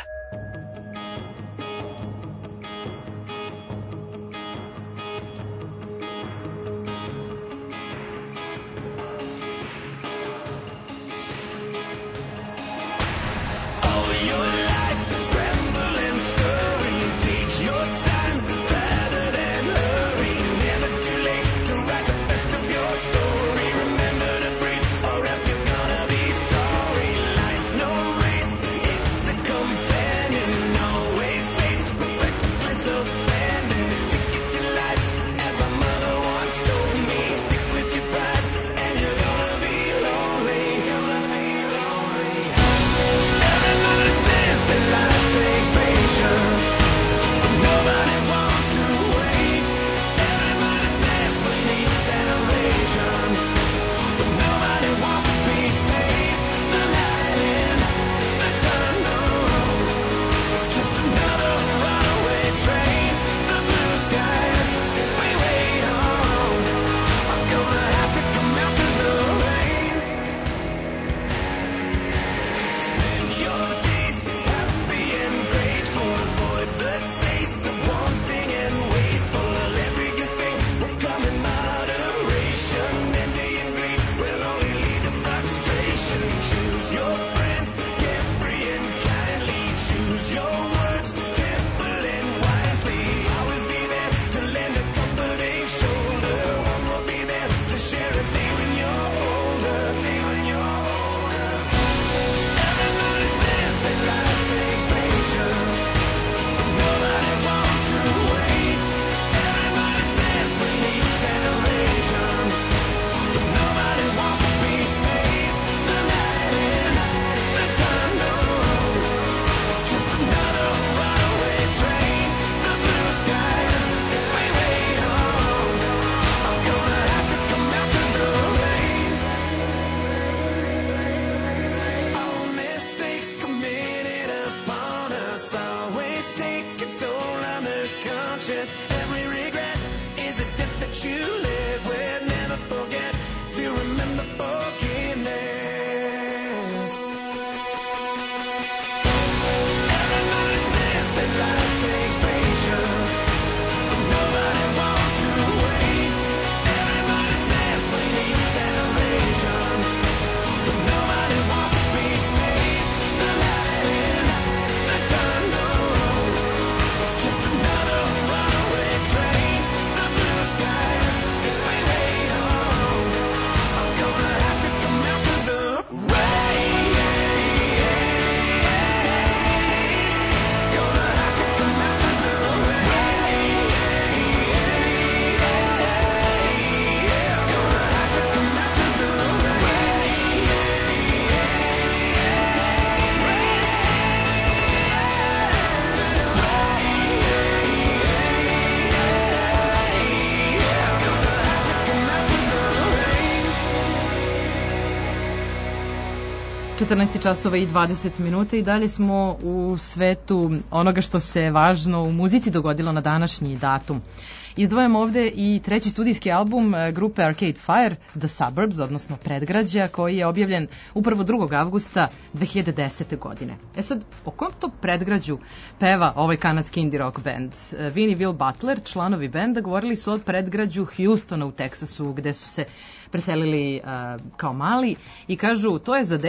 C: časova i 20 minuta i dalje smo u svetu onoga što se važno u muzici dogodilo na današnji datum. Izdvajam ovde i treći studijski album grupe Arcade Fire, The Suburbs, odnosno Predgrađa, koji je objavljen upravo 2. avgusta 2010. godine. E sad, o kom to predgrađu peva ovaj kanadski indie rock band? Vinnie Will Butler, članovi benda, govorili su o predgrađu Houstona u Teksasu, gde su se preselili kao mali i kažu, to je za dete kao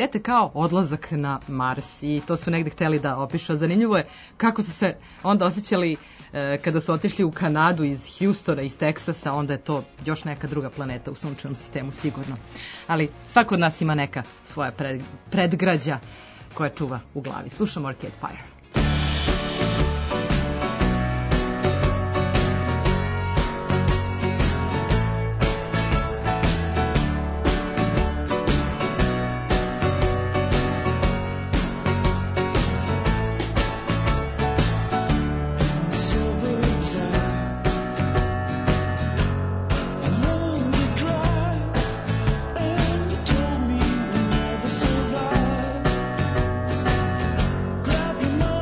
C: kao odlazak na Mars i to su negde hteli da opišu. Zanimljivo je kako su se onda osjećali kada su otišli u Kanadu iz Houstona, iz Teksasa, onda je to još neka druga planeta u sunčevom sistemu sigurno. Ali svako od nas ima neka svoja predgrađa koja čuva u glavi. Slušamo Arcade Fire.
O: Grab your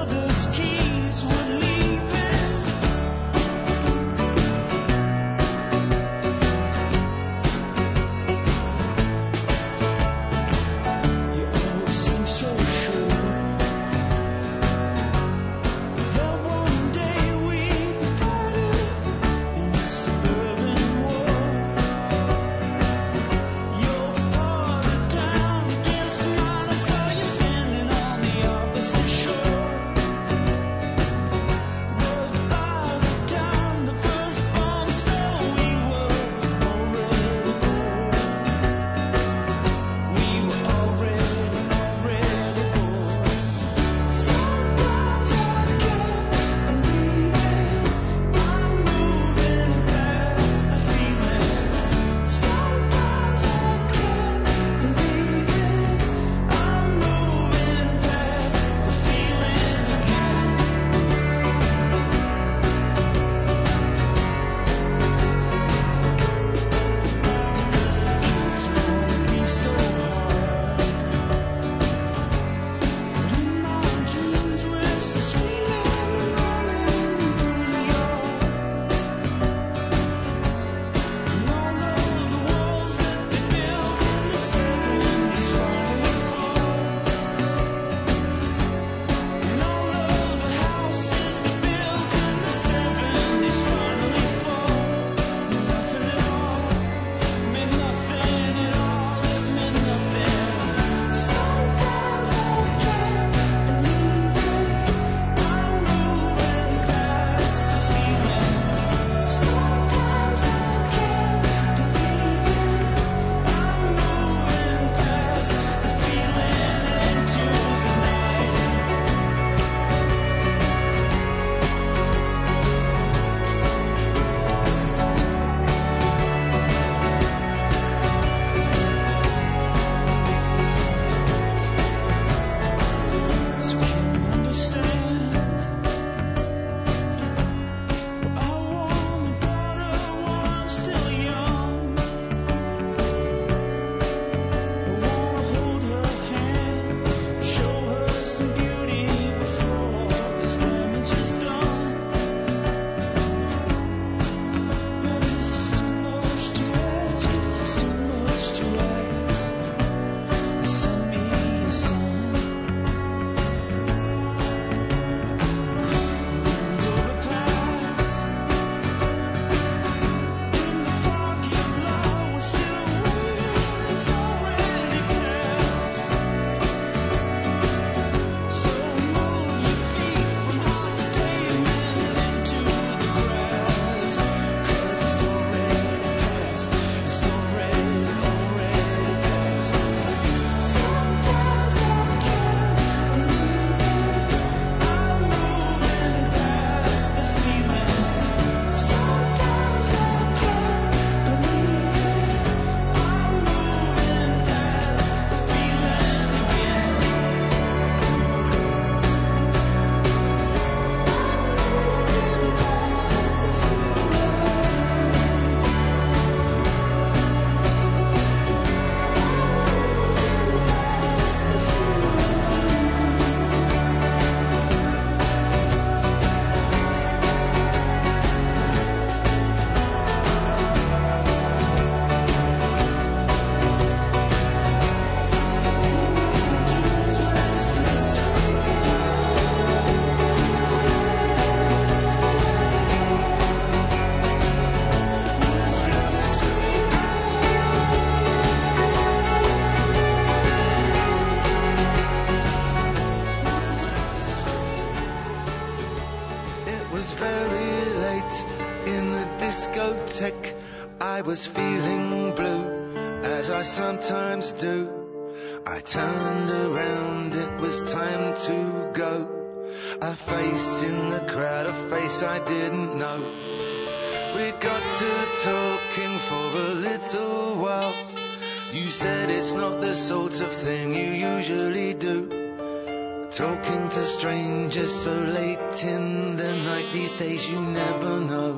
K: discotheque, I was feeling blue, as I sometimes do. I turned around, it was time to go. A face in the crowd, a face I didn't know. We got to talking for a little while. You said it's not the sort of thing you usually do, talking to strangers so late in the night. These days you never know.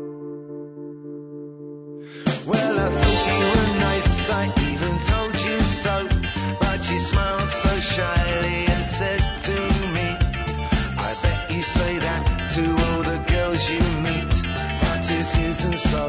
K: Well, I thought you were nice, I even told you so, but you smiled so shyly and said to me, I bet you say that to all the girls you meet, but it isn't so.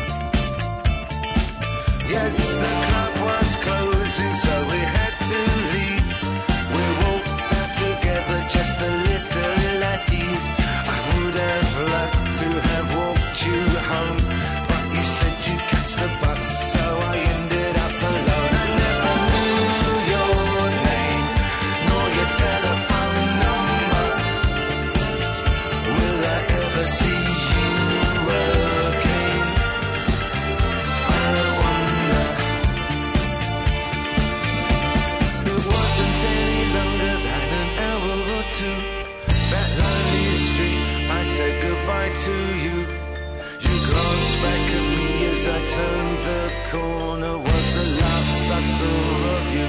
K: Yes, the club was closing, so we had to leave. We walked out together, just a little at ease. I would have liked to have walked you home, but you said you'd catch the bus, so I ended up alone. I never knew your name, nor your telephone number. Will I ever see you again? I wonder. It wasn't any longer than an hour or two. That lonely street, I said goodbye to you. You glanced back at me as I turned the corner. Was the last I saw of you.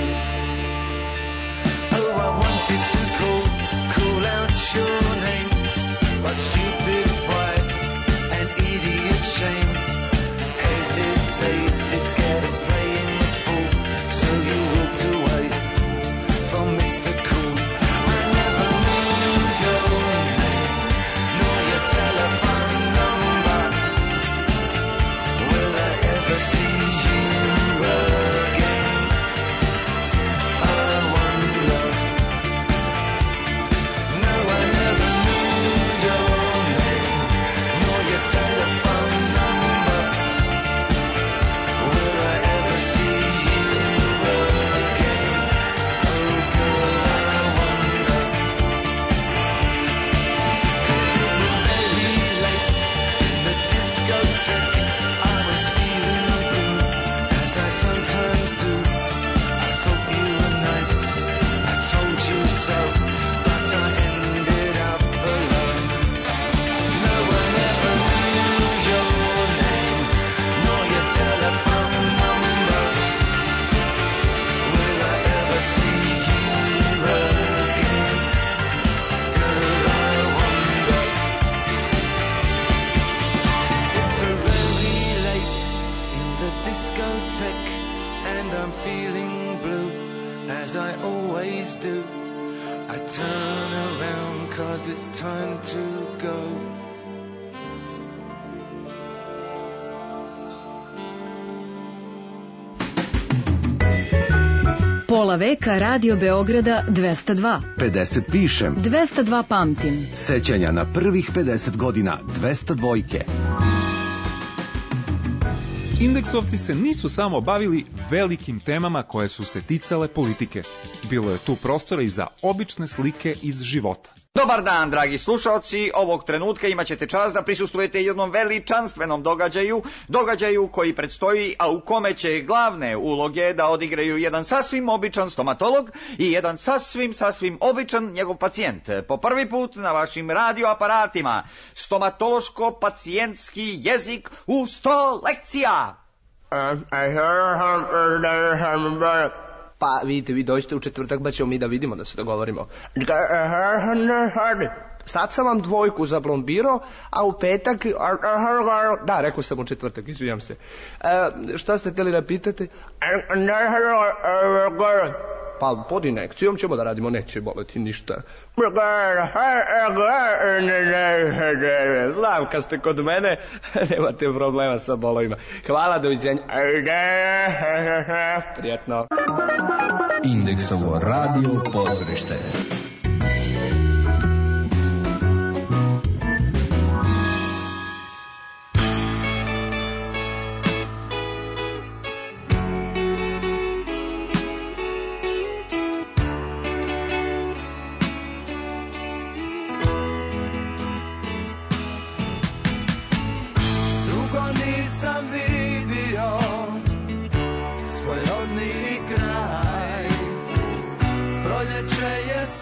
K: Oh, I wanted to call out your name, but stupid pride and idiot shame hesitated, scared of playing the fool. So you walked away from Mr. Cool. I never knew your name, nor your telephone number. Will I ever see you again? I wonder. No, I never knew your name, nor your telephone number. Will I ever see you again? Oh, girl, I wonder. 'Cause it was very late in the discotheque. I was feeling blue, as I sometimes do. I thought you were nice, I told you so, but I ended up alone. No, I never knew your name, nor your telephone number. Will I ever see you again? Girl, I wonder. It's so very late in the discotheque, and I'm feeling blue, as I always do. I turn around 'cause it's time to go.
G: Pola veka Radio Beograda 202.
H: 50 pišem.
G: 202 pamtim.
H: Sećanja na prvih 50 godina 202.
O: Indeksovci se nisu samo bavili velikim temama koje su se ticale politike. Bilo je tu prostora i za obične slike iz života.
P: Dobar dan, dragi slušaoci. Ovog trenutka imat ćete čast da prisustvujete jednom veličanstvenom događaju koji predstoji, a u kome će glavne uloge da odigraju jedan sasvim običan stomatolog i jedan sasvim običan njegov pacijent. Po prvi put na vašim radioaparatima stomatološko-pacijentski jezik u 100 lekcija.
Q: Pa vidite, vi dođete u četvrtak, pa ćemo mi da vidimo, da se dogovorimo. Sad sam vam 2 zaplombirao, a u petak... Da, rekao sam u četvrtak, izvijam se. Šta ste htjeli da pitate? Pa pod injekcijom ćemo da radimo, neće boleti ništa. Znam, kad ste kod mene, nemate problema sa bolovima. Hvala, doviđenja. Prijetno.
R: Indeksovo radio pozorište.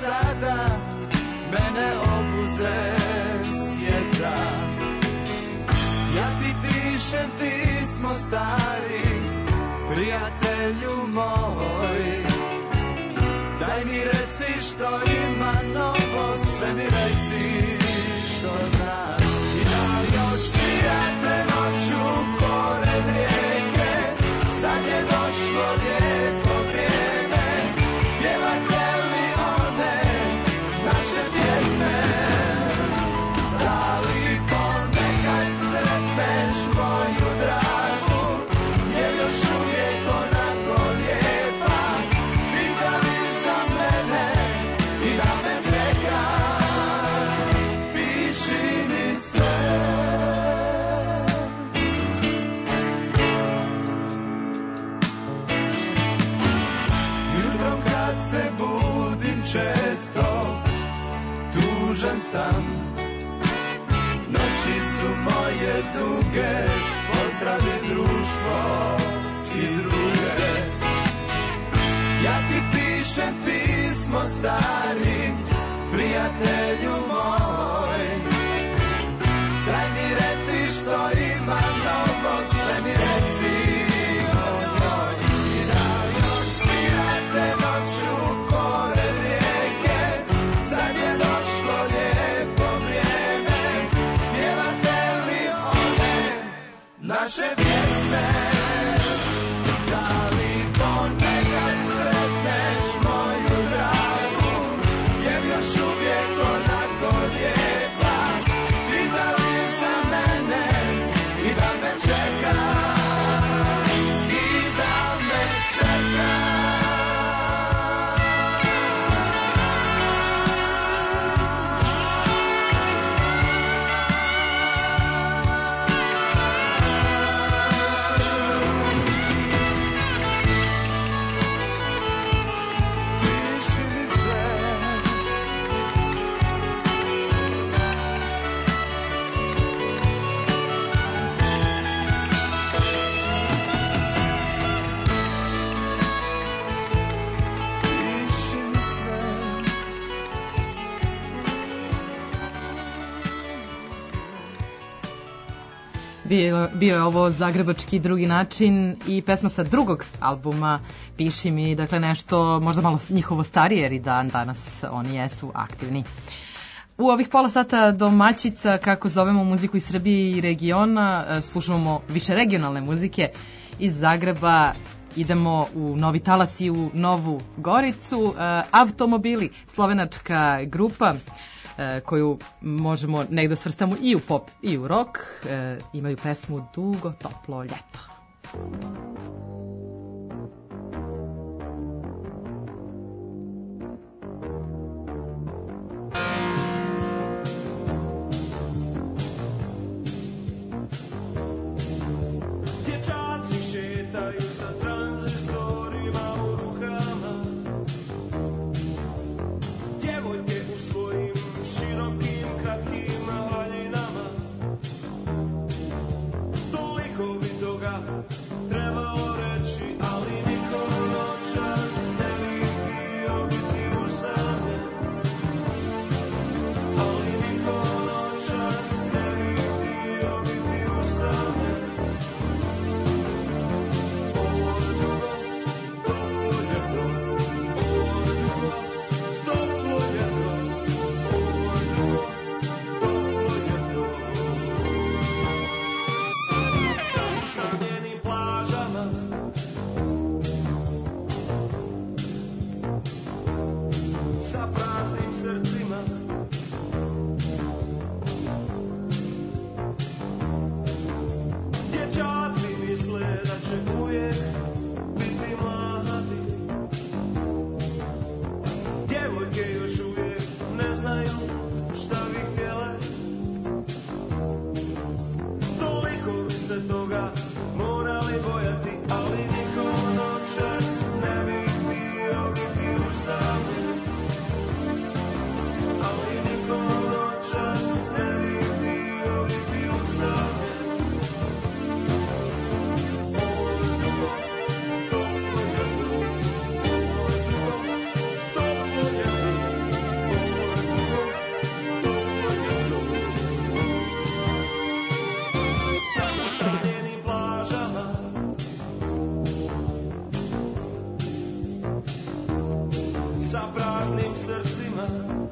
K: sada mene obuze sjeta. Ja ti pišem pismo stari, prijatelju moj. Daj mi reci što ima novo, sve mi reci što znaš. I da još svirate noću pored rijeke, sad je došlo lijepo vrijeme. Pjevate li one naše pjesme? Da li ponekad sretneš moju dragu, je li još uvijek onako lijepa? Pita li za mene i da me čeka? Piši mi sve. Jutrom kad se budim često, tužan sam. Noći su moje duge, pozdravi društvo i druge. Ja ti pišem pismo stari, prijatelju moj. Daj mi reci što ima novo, sve mi reci o njoj. I da još svirate noću pored rijeke, sad je došlo lijepo vrijeme. Pjevate li one naše pjesme? Da li ponekad sretneš moju dragu, je li još uvijek onako lijepa? Pita li za mene i da me čeka? I da me čeka? Piši mi sve. Piši mi sve.
C: Bio je ovo zagrebački drugi način i pesma sa drugog albuma Piši mi, dakle nešto možda malo njihovo starije, jer i dan danas oni jesu aktivni. U ovih pola sata domaćica, kako zovemo muziku iz Srbije i regiona, slušamo više regionalne muzike iz Zagreba. Idemo u Novi Talas i u Novu Goricu. Automobili, slovenačka grupa koju možemo negdje svrstamo i u pop i u rock, imaju pesmu Dugo toplo ljeto.
K: Dječaci šetaju sa tranzistorima u rukama, djevojke u svojim širokim kratkim haljinama. Toliko bi toga trebalo reći, ali niko noćas ne bi htio biti usamljen. Ali niko noćas ne bi htio biti usamljen. Ovo je dugo, toplo ljeto. Ovo je dugo, toplo ljeto. Ovo je dugo, toplo ljeto. Sa usamljenim plažama, sa praznim srcima, dječaci misle da će uvijek biti mladi. Djevojke još uvijek ne znaju šta bi htjele. Toliko bi se toga morali bojati, ali niko noćas ne bi htio biti usamljen. srcima.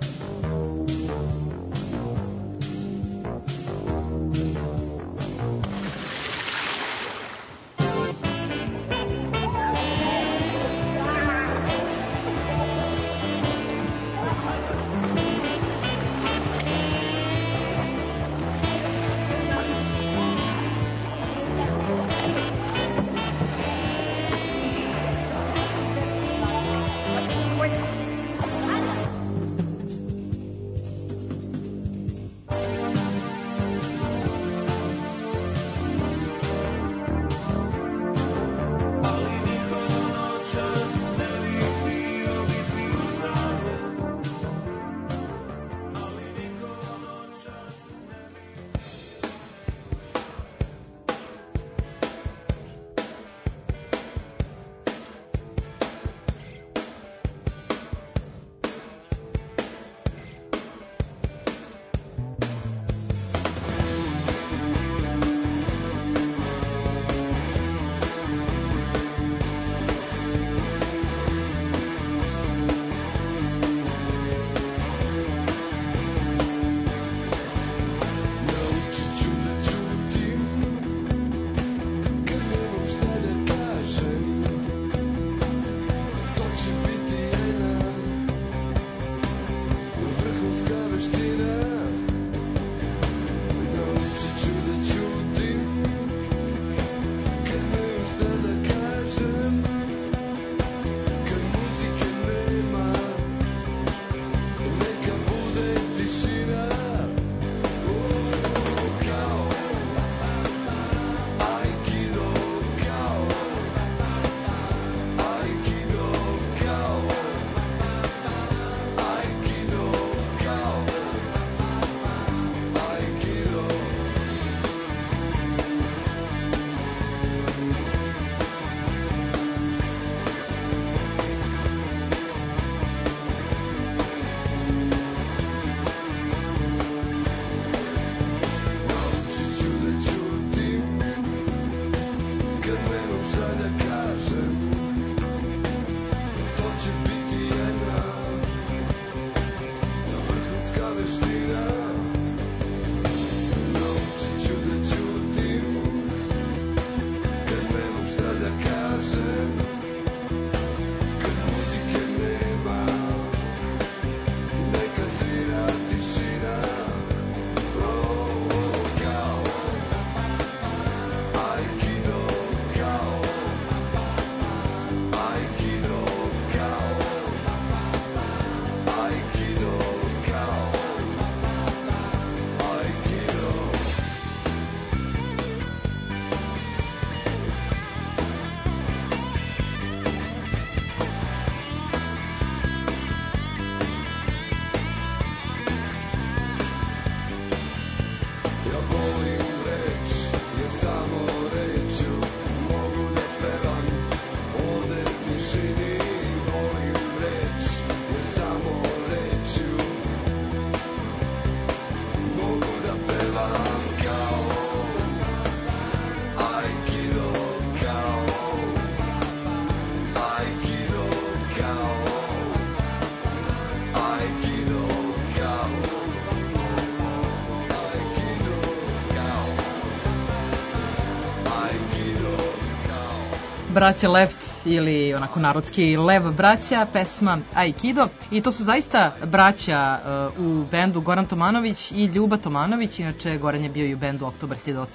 C: Braća Left ili onako narodski Lev braća, pesma Aikido, i to su zaista braća u bendu Goran Tomanović i Ljuba Tomanović, inače Goran je bio i u bendu Oktobar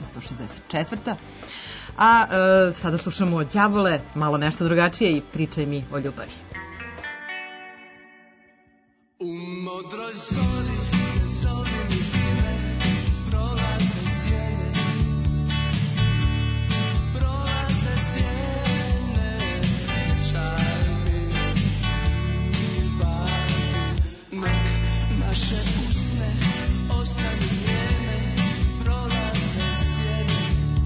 C: 1864. A sada slušamo Đavole, malo nešto drugačije i Pričaj mi o ljubavi.
K: U modroj zori, zori mi dive, prolaze sjene, prolaze sjene, pričaj mi ljubavi, nek naše usne ostanu njene, prolaze sjene,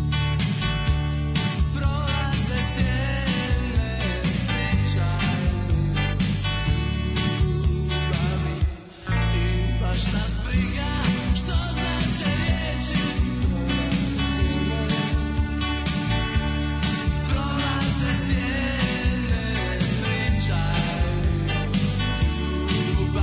K: prolaze sjene, pričaj mi ljubavi. I baš nas briga što znače riječi, prolaze sjene, pričaj mi ljubavi.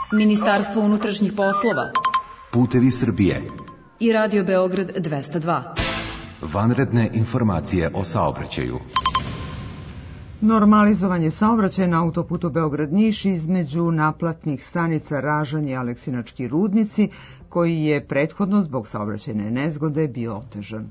G: Ministarstvo unutrašnjih poslova
H: Putevi Srbije
G: i Radio Beograd 202.
H: Vanredne informacije o saobraćaju.
I: Normalizovanje saobraćaja na autoputu Beograd-Niš između naplatnih stanica Ražanje i Aleksinački rudnici, koji je prethodno zbog saobraćajne nezgode bio otežan.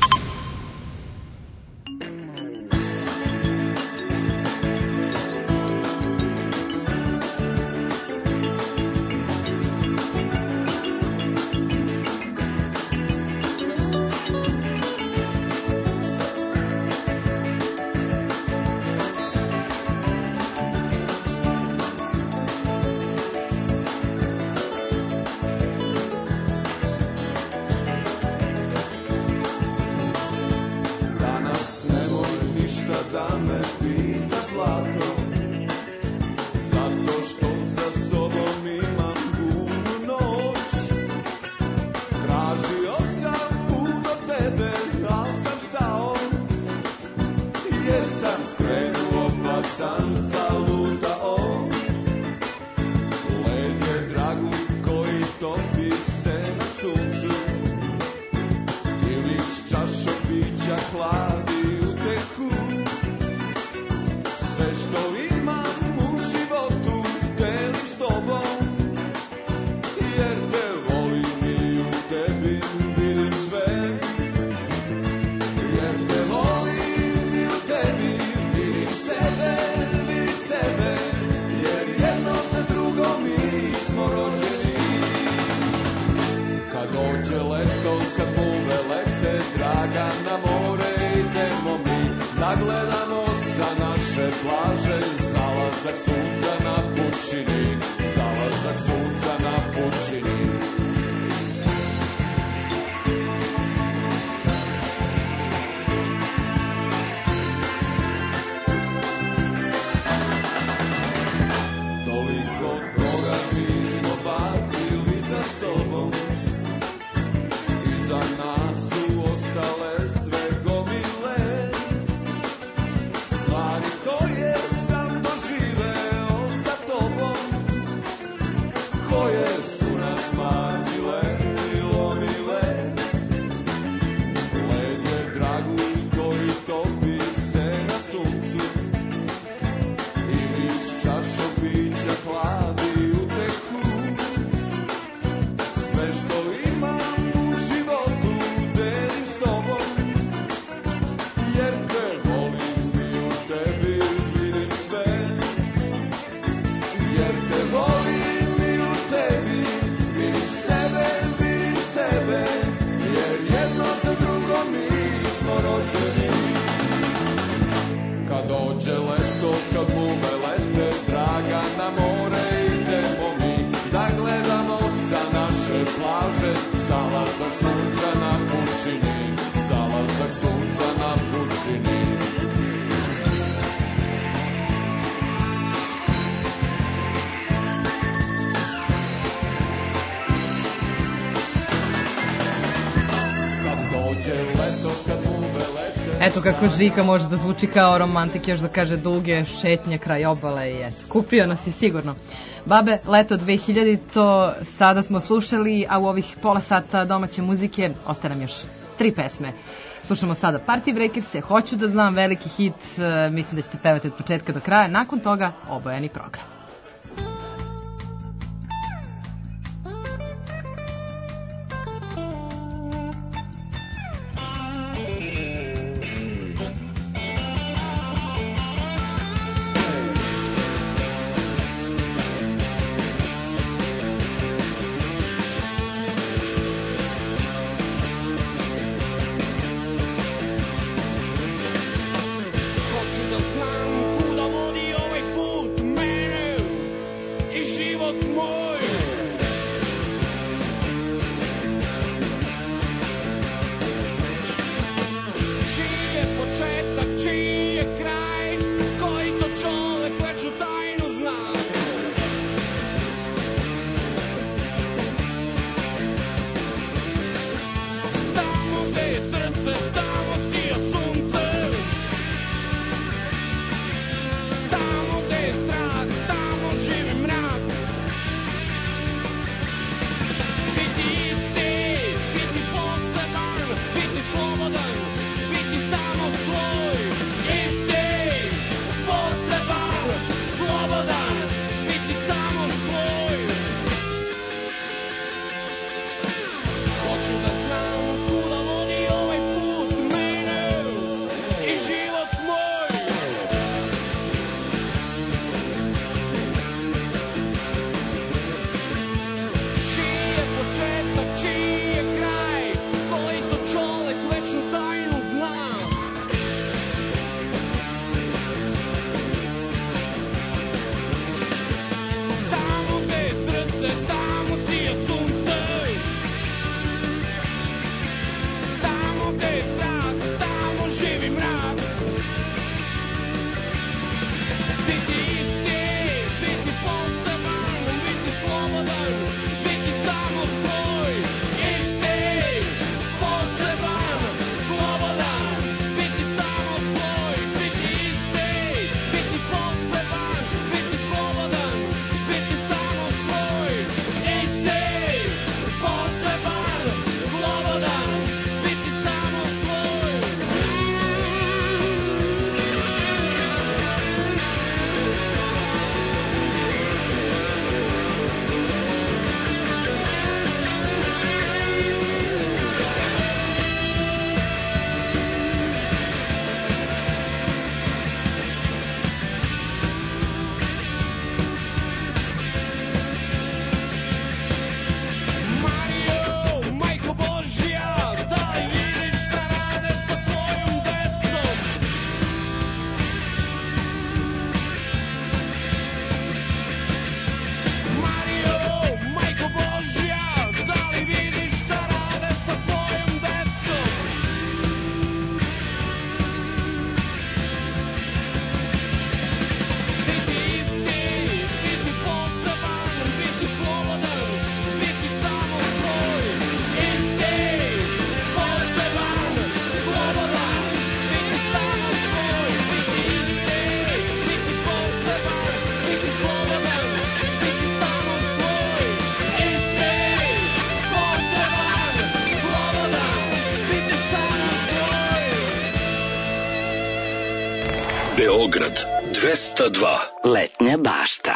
C: Eto kako Žika može da zvuči kao romantik, još da kaže duge šetnje kraj obale i kupio nas je sigurno. Babe, leto 2000, to sada smo slušali, a u ovih pola sata domaće muzike ostaje nam još 3 pesme. Slušamo sada Party Breakers-e, Hoću da znam, veliki hit, mislim da ćete pevati od početka do kraja, nakon toga obojeni program.
S: Hoću da znam kuda vodi ovaj put mene.
B: Beograd 202.
A: Letnja bašta.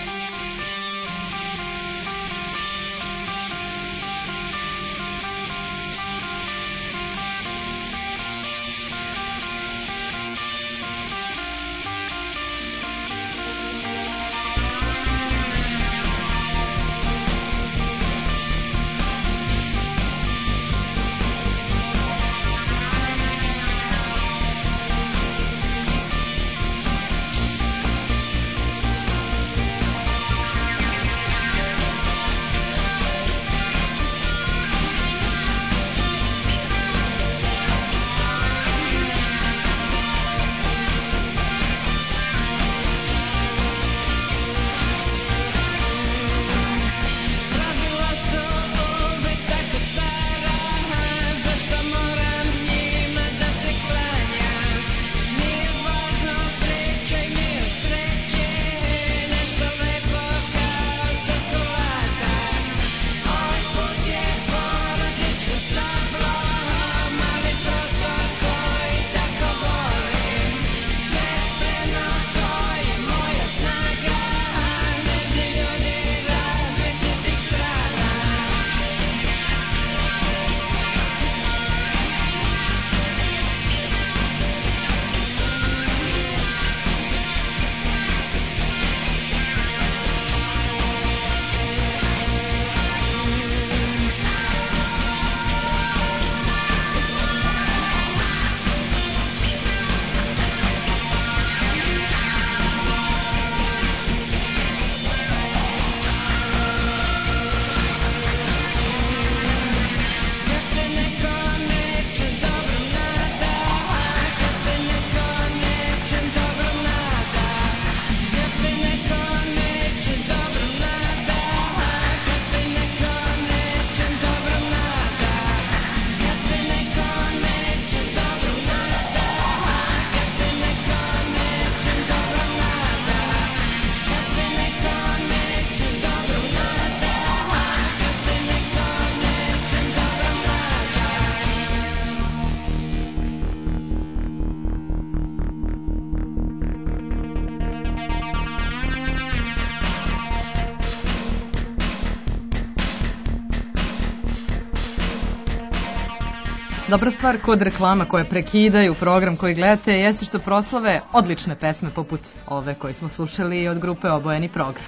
C: Dobra stvar kod reklama koje prekidaju program koji gledate jeste što proslave odlične pesme poput ove koje smo slušali od grupe Obojeni program.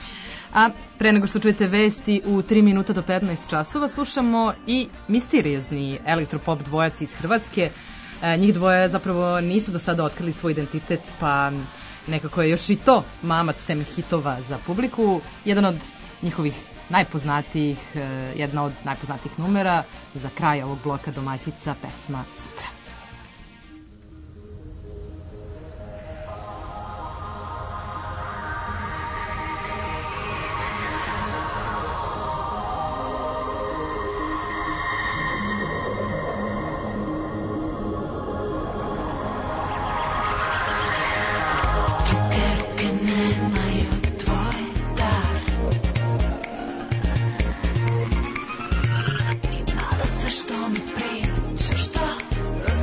C: A pre nego što čujete vesti u 3 minuta do 15 časova slušamo i misteriozni elektropop dvojac iz Hrvatske. Njih dvoje zapravo nisu do sada otkrili svoj identitet, pa nekako je još i to mamac sem hitova za publiku. Jedan od njihovih najpoznatijih, jedna od najpoznatijih numera za kraj ovog bloka domaćica pesma Sutra.
S: Što mi pričaš, da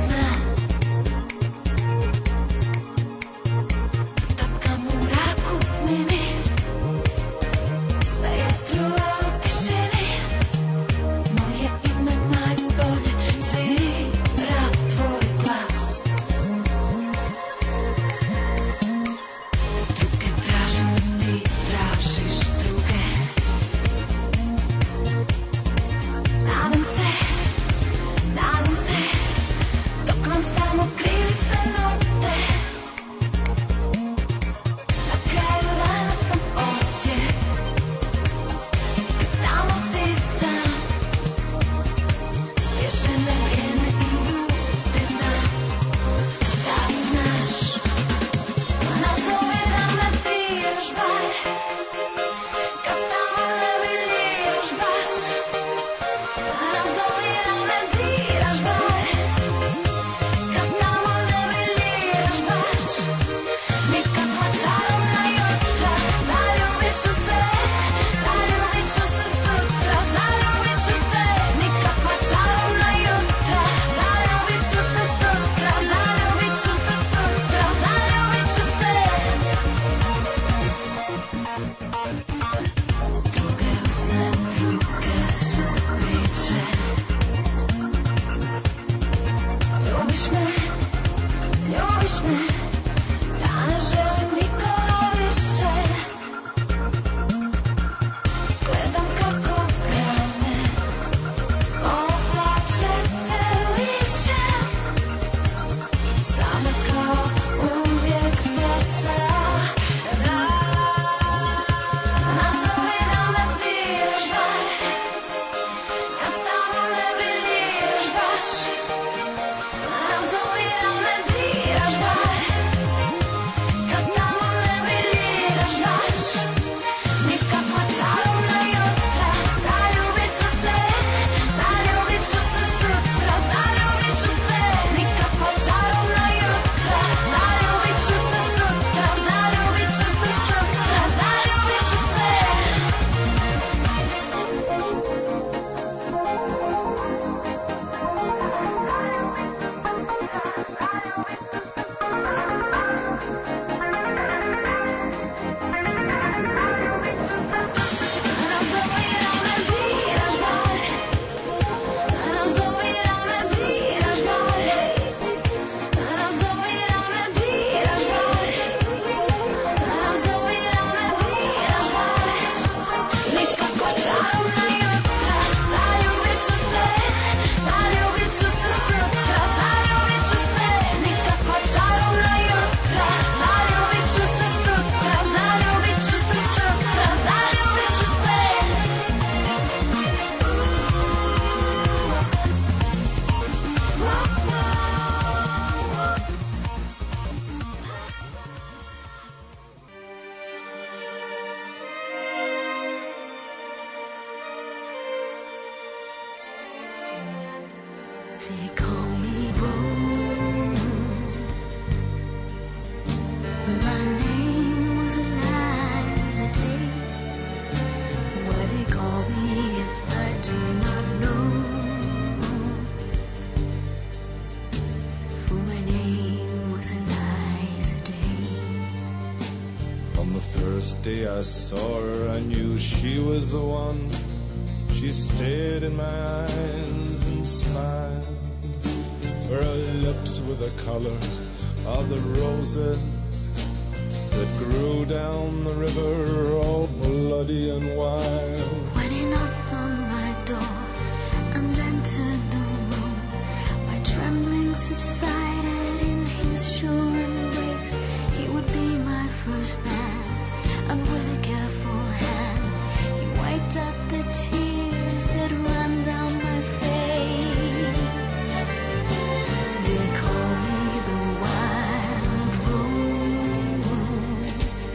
S: first day I saw her, I knew she was the one. She stared in my eyes and smiled. Her lips were the color of the roses that grew down the river, all bloody and wild.
T: When he knocked on my door and entered the room, my trembling subsided in his sure embrace. He would be my first man, and with a careful hand he wiped out the tears that ran down my face. They call me the wild rose,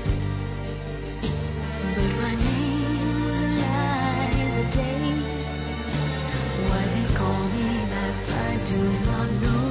T: but my name was Eliza Day. Why they call me that I do not know,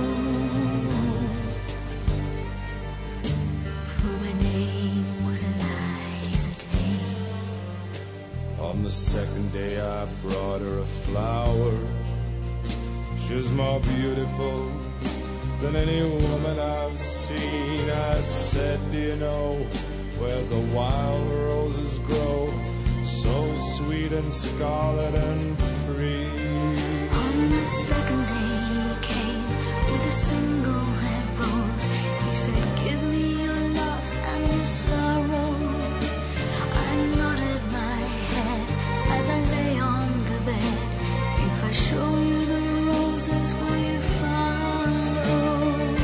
T: for my name was Eliza Day.
S: On the second day I brought her a flower. She was more beautiful than any woman I've seen. I said, do you know where the wild roses grow, so sweet and scarlet and free?
T: On the second day he came with a single red rose. He said, give me your loss and your sorrow. I nodded my head as I lay on the bed. If I show you the roses, will you follow?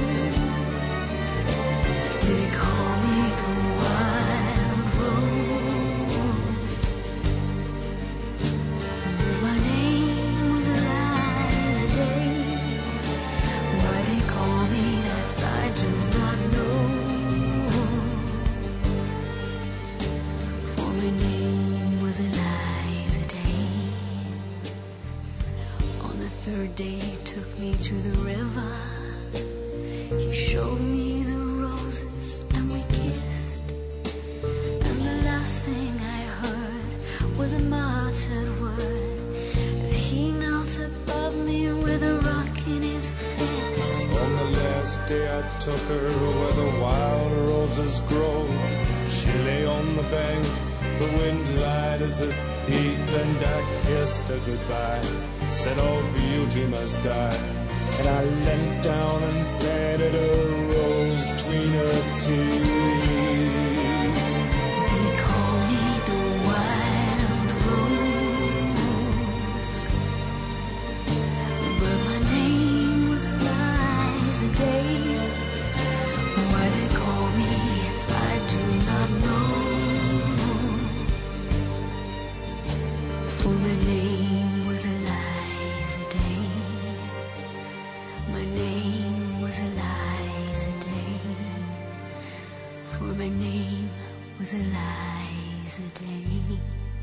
T: They call me the wild rose, but my name was Eliza Day. Why they call me that I do not know, for my name was Eliza Day. On the third day he took me to the river. He showed me the roses and we kissed. And the last thing I heard was a muttered word as he knelt above me with a rock in his fist.
S: On the last day I took her where the wild roses grow. She lay on the bank, the wind lied as a thief, and I kissed her goodbye, said all beauty must die. And I leant down and planted a rose between her teeth.
T: They call me the wild rose, but my name was Eliza Day. Why they call me I do not know, for my name was Eliza Day. My name was Eliza Day, for my name was Eliza Day.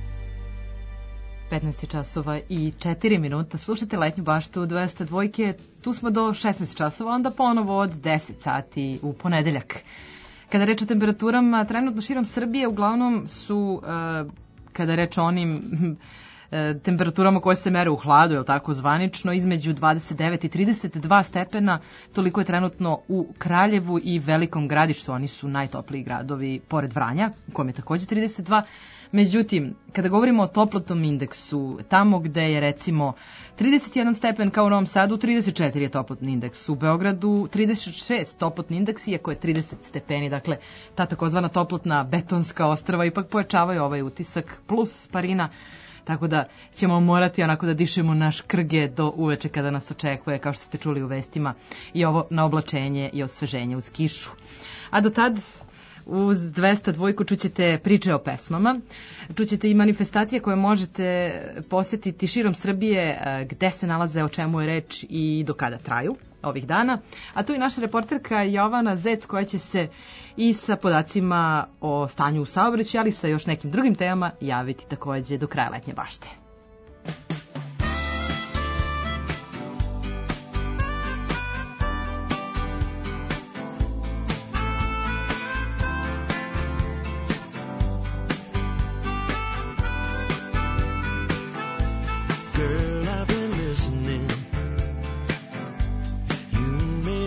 C: 15 časova i 4 minuta. Slušate Letnju baštu 202. Tu smo do 16 časova, onda ponovo od 10 sati u ponedeljak. Kada reč o temperaturama, trenutno širom Srbije uglavnom su, kada reč o onim temperaturama koje se mere u hladu, je li tako zvanično, između 29 i 32 stepena, toliko je trenutno u Kraljevu i Velikom Gradištu, oni su najtopliji gradovi pored Vranja, u kojem je takođe 32. Međutim, kada govorimo o toplotnom indeksu, tamo gde je recimo 31 stepen kao u Novom Sadu, 34 je toplotni indeks, u Beogradu 36 toplotni indeks, iako je 30 stepeni, dakle ta takozvana toplotna betonska ostrva ipak pojačavaju ovaj utisak, plus parina, tako da ćemo morati onako da dišemo naš krge do uveče kada nas očekuje, kao što ste čuli u vestima, i ovo na oblačenje i osveženje uz kišu. A do tad, uz 202 čućete priče o pesmama, čućete i manifestacije koje možete posetiti širom Srbije, gde se nalaze, o čemu je reč i do kada traju ovih dana. A tu i naša reporterka Jovana Zec, koja će se i sa podacima o stanju u saobraćaju, ali sa još nekim drugim temama javiti takođe do kraja Letnje bašte.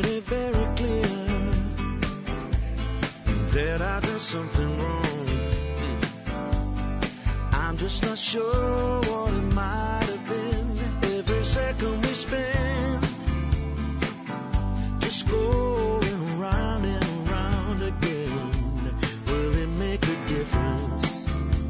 K: Something wrong just not sure what it might have been. Every second we spend just going round and round again. Will it make a difference?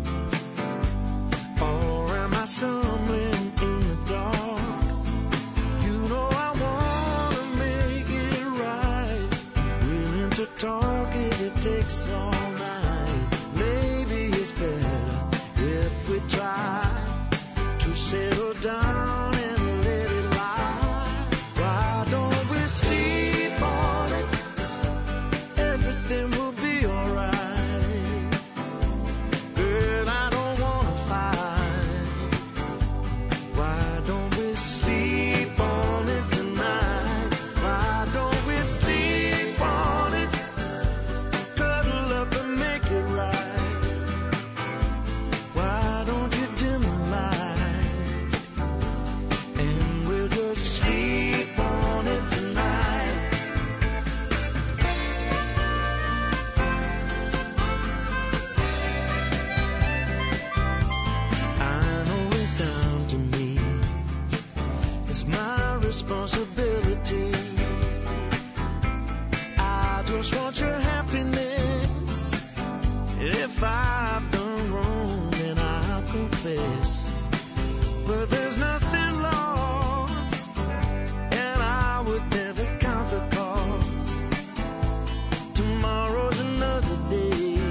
K: Or am I stumbling in the dark? You know I wanna make it right. Willing to talk if it takes all night. Maybe it's better if we try to settle down and let it lie. Why don't we sleep on it? Everything will be alright. Girl, I don't wanna fight. Why don't we sleep on it tonight? Why don't we sleep on it? Cuddle up and make it right. Why don't you dim the light? And we'll just sleep on it tonight. I know it's down to me. It's my responsibility. I just want your happiness. If I've done wrong, then I'll confess. But there's nothing lost, and I would never count the cost. Tomorrow's another day.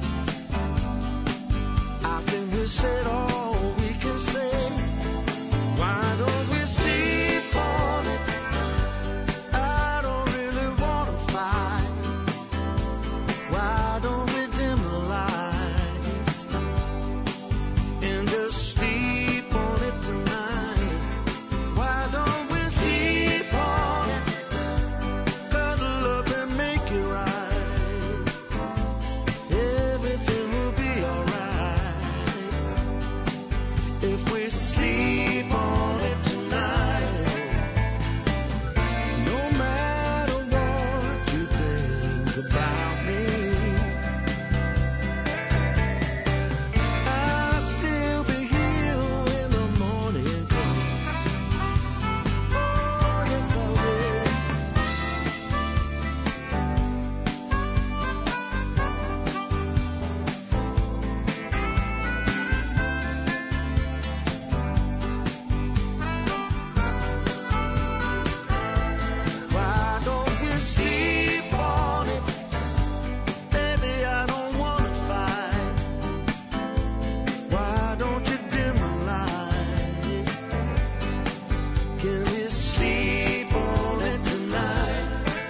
K: I think we said all we can say. Why don't we sleep on it? I don't really wanna fight. Why don't we dim the light and just sleep on it tonight? Why don't we sleep on it? Cuddle up and make it right. Everything will be alright if we sleep on it tonight. No matter what you think about me, I'll still be here when the morning comes. Oh, yes, I will. Why don't we sleep on it? Baby, I don't wanna fight. Why don't you dim the light? Can we sleep on it tonight?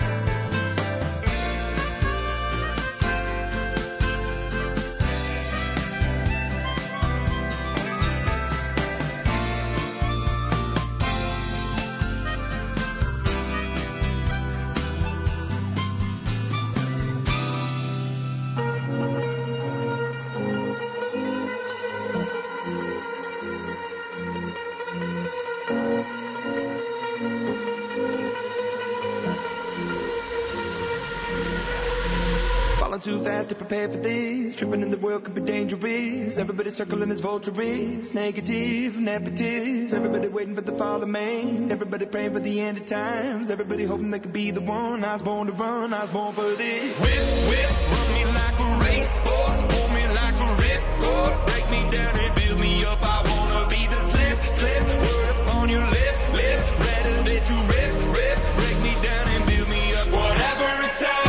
J: Falling too fast to prepare for this. Tripping in the world could be dangerous. Everybody circling as vultures. Negative, nepotist. Everybody waiting for the fall of man. Everybody praying for the end of times. Everybody hoping they could be the one. I was born to run, I was born for this. Whip, whip, run me like a racehorse. Pull me like a ripcord. Break me down and build me up. I wanna be the slip, slip. Word upon your lip, lip. Ready to rip, rip. Break me down and build me up. Whatever it takes.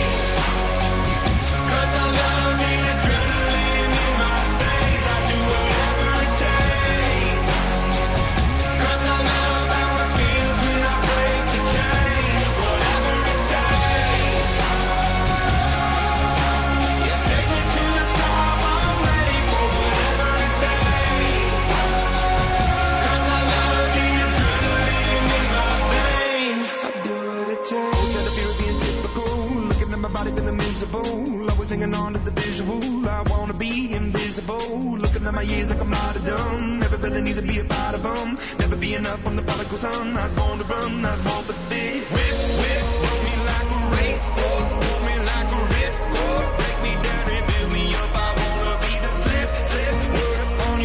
J: 'Cause I love the adrenaline in my veins. I do whatever it takes. 'Cause I love how it feels when I break the chain. Whatever it takes. Yeah, take me to the top. I'm ready for whatever it takes. 'Cause I love the adrenaline in my veins. I do what it takes. Got a fear of being typical. Looking at my body feeling miserable. Always hanging on to the visual. I wanna be invisible. Looking at my years like I'm not done. Everybody needs to be a part of them. Never be enough on the prodigal son. I was born to run, I was born for this. Whip, whip, run me like a racehorse. Pull me like a ripcord. Break me down and build me up. I wanna be the slip, slip. Word upon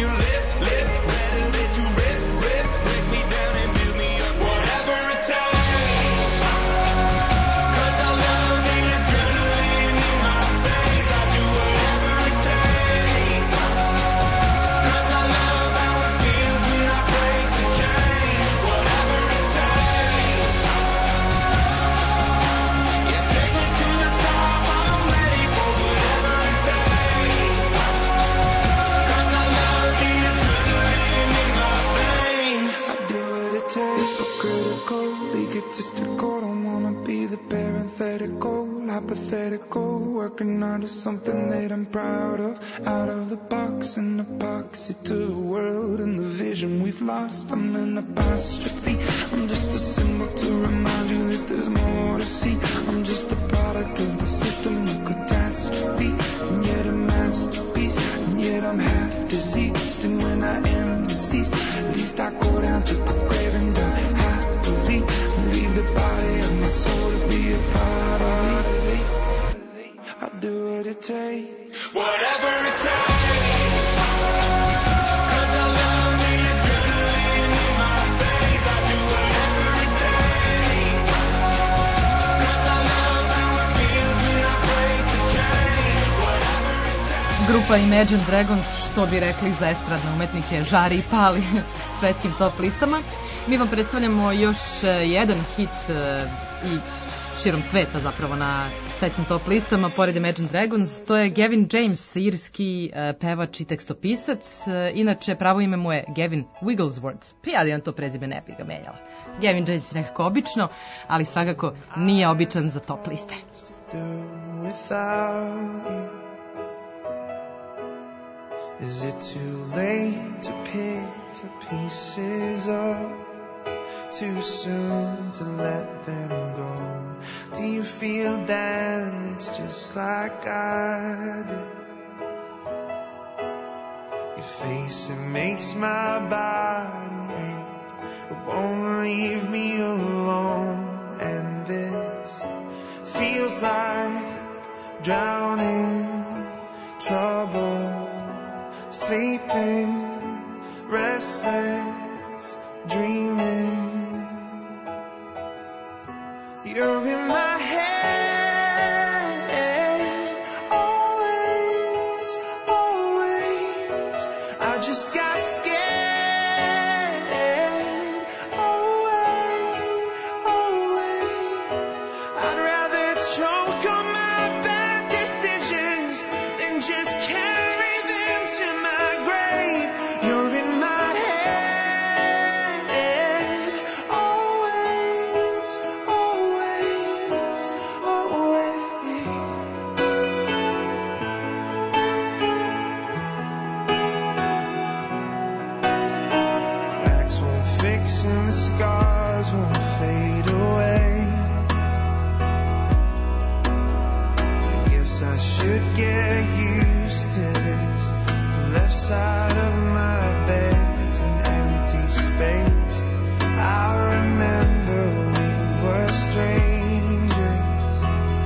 J: hypothetical, working onto something that I'm proud of. Out of the box, an epoxy to the world and the vision we've lost. I'm an apostrophe, I'm just a symbol to remind you that there's more to see. I'm just a product of the system of catastrophe, and yet a masterpiece, and yet I'm half diseased. And when I am deceased, at least I go down to the grave and die happily, and leave the body of my soul to be a part of me. I'll do what it takes, whatever it takes, 'cause I love the adrenaline in my veins. I do whatever it takes, 'cause I love how it feels when I break the chains. Whatever it takes.
C: Grupa Imagine Dragons, što bi rekli za estradne umetnike, žari i pali svetskim top listama. Mi vam predstavljamo još jedan hit i širom sveta zapravo na svetskim top listama, pored Imagine Dragons. To je Gavin James, irski pevač i tekstopisac. Inače, pravo ime mu je Gavin Wigglesworth. Ja to prezime ne bi ga menjala. Gavin James nekako obično, ali svakako nije običan za top liste.
J: Is it too late to pick the pieces up? Too soon to let them go? Do you feel damaged just like I do? Your face, it makes my body ache, but won't leave me alone. And this feels like drowning, trouble, sleeping, restless, dreaming. You're in my head, always, always. I just got scared, always, always. I'd rather choke on my bad decisions than just carry them to my grave. You're in my head, always, always, always. Cracks won't fix and the scars won't fade away. I guess I should get used to this. The left side of my bed's an empty space. I remember we were strangers.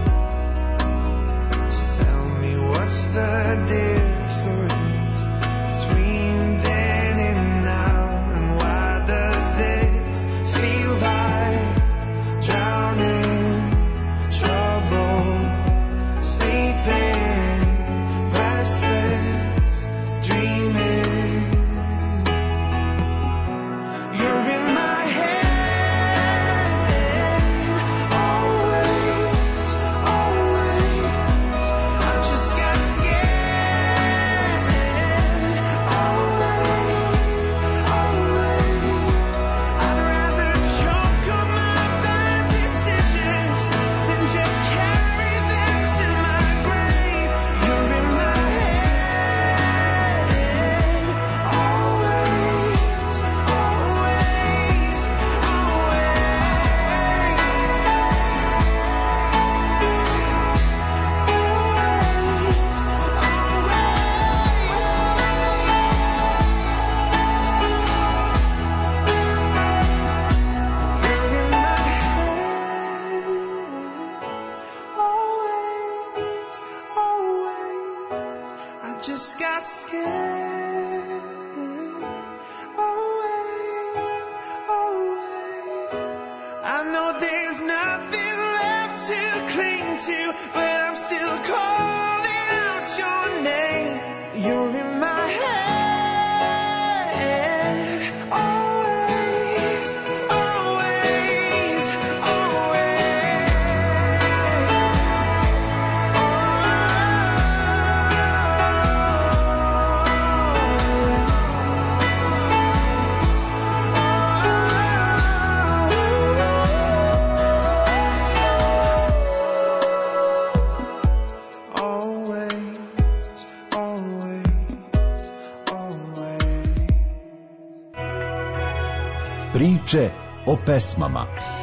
J: So tell me, what's the difference between then and now? And why does this feel like drowning, trouble, sleeping, restless, dreaming? You're in my head, always, always. I just got scared, always, always. I'd rather choke on my bad decisions than just carry them to my grave. You're in my head, always, always, always, always. I just got scared, always, always. I know there's nothing left to cling to, but I'm still calling out your name. You're in my head, always, always, always.
H: Priče o pesmama.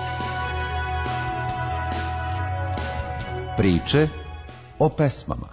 H: Priče o pesmama.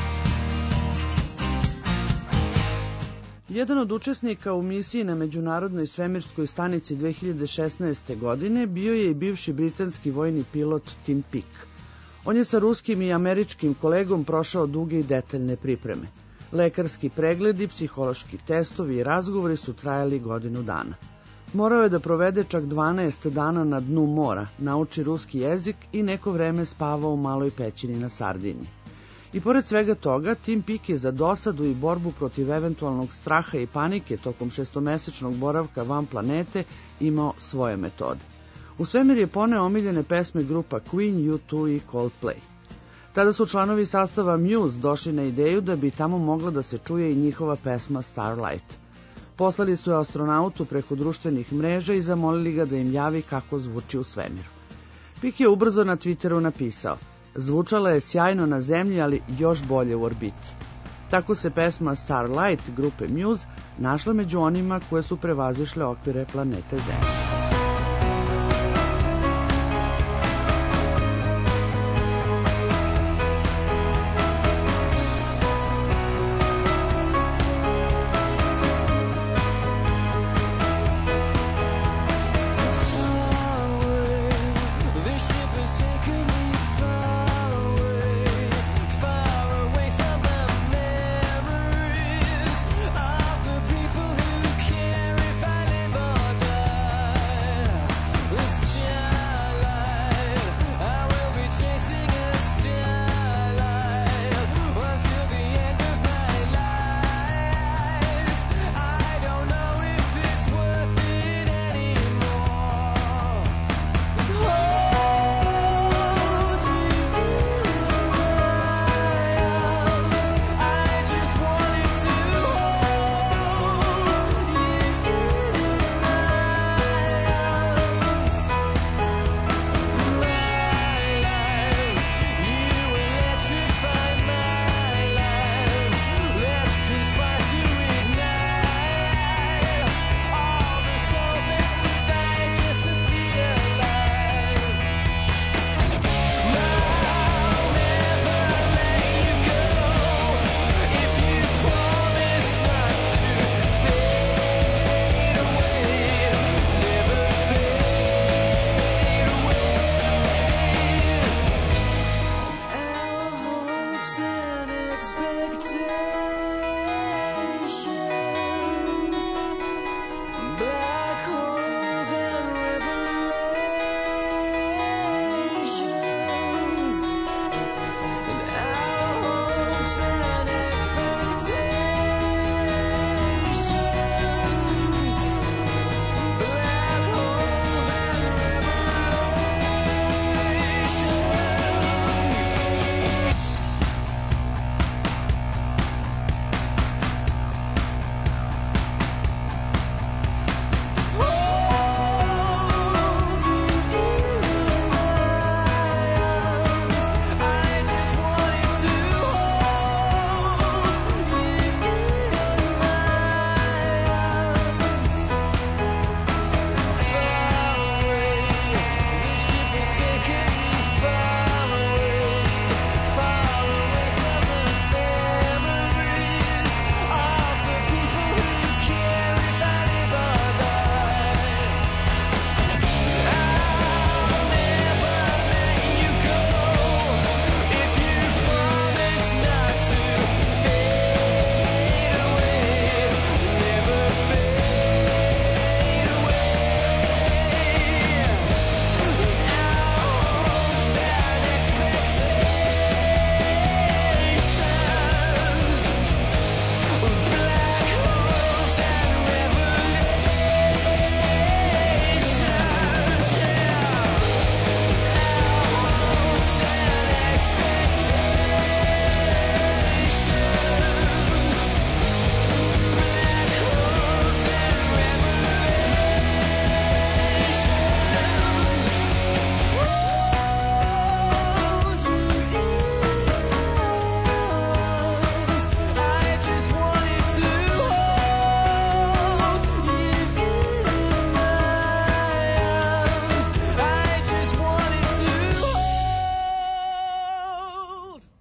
B: Jedan od učesnika u misiji na Međunarodnoj svemirskoj stanici 2016. godine bio je i bivši britanski vojni pilot Tim Peake. On je sa ruskim i američkim kolegom prošao duge i detaljne pripreme. Lekarski pregledi, psihološki testovi i razgovori su trajali godinu dana. Morao je da provede čak 12 dana na dnu mora, nauči ruski jezik i neko vreme spavao u maloj pećini na Sardiniji. I pored svega toga, Tim Peake je za dosadu i borbu protiv eventualnog straha i panike tokom 6-mesečnog boravka van planete imao svoje metode. U svemir je poneo omiljene pesme grupa Queen, U2 i Coldplay. Tada su članovi sastava Muse došli na ideju da bi tamo mogla da se čuje i njihova pesma Starlight. Poslali su je astronautu preko društvenih mreža i zamolili ga da im javi kako zvuči u svemiru. Peake je ubrzo na Twitteru napisao: "Zvučala je sjajno na zemlji, ali još bolje u orbiti." Tako se pesma Starlight grupe Muse našla među onima koje su prevazišle okvire planete Zemlje.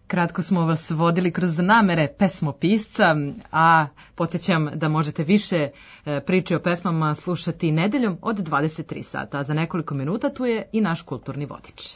C: Kratko smo vas vodili kroz namere pesmopisca, a podsjećam da možete više priče o pesmama slušati nedeljom od 23 sata. A za nekoliko minuta tu je i naš kulturni vodič.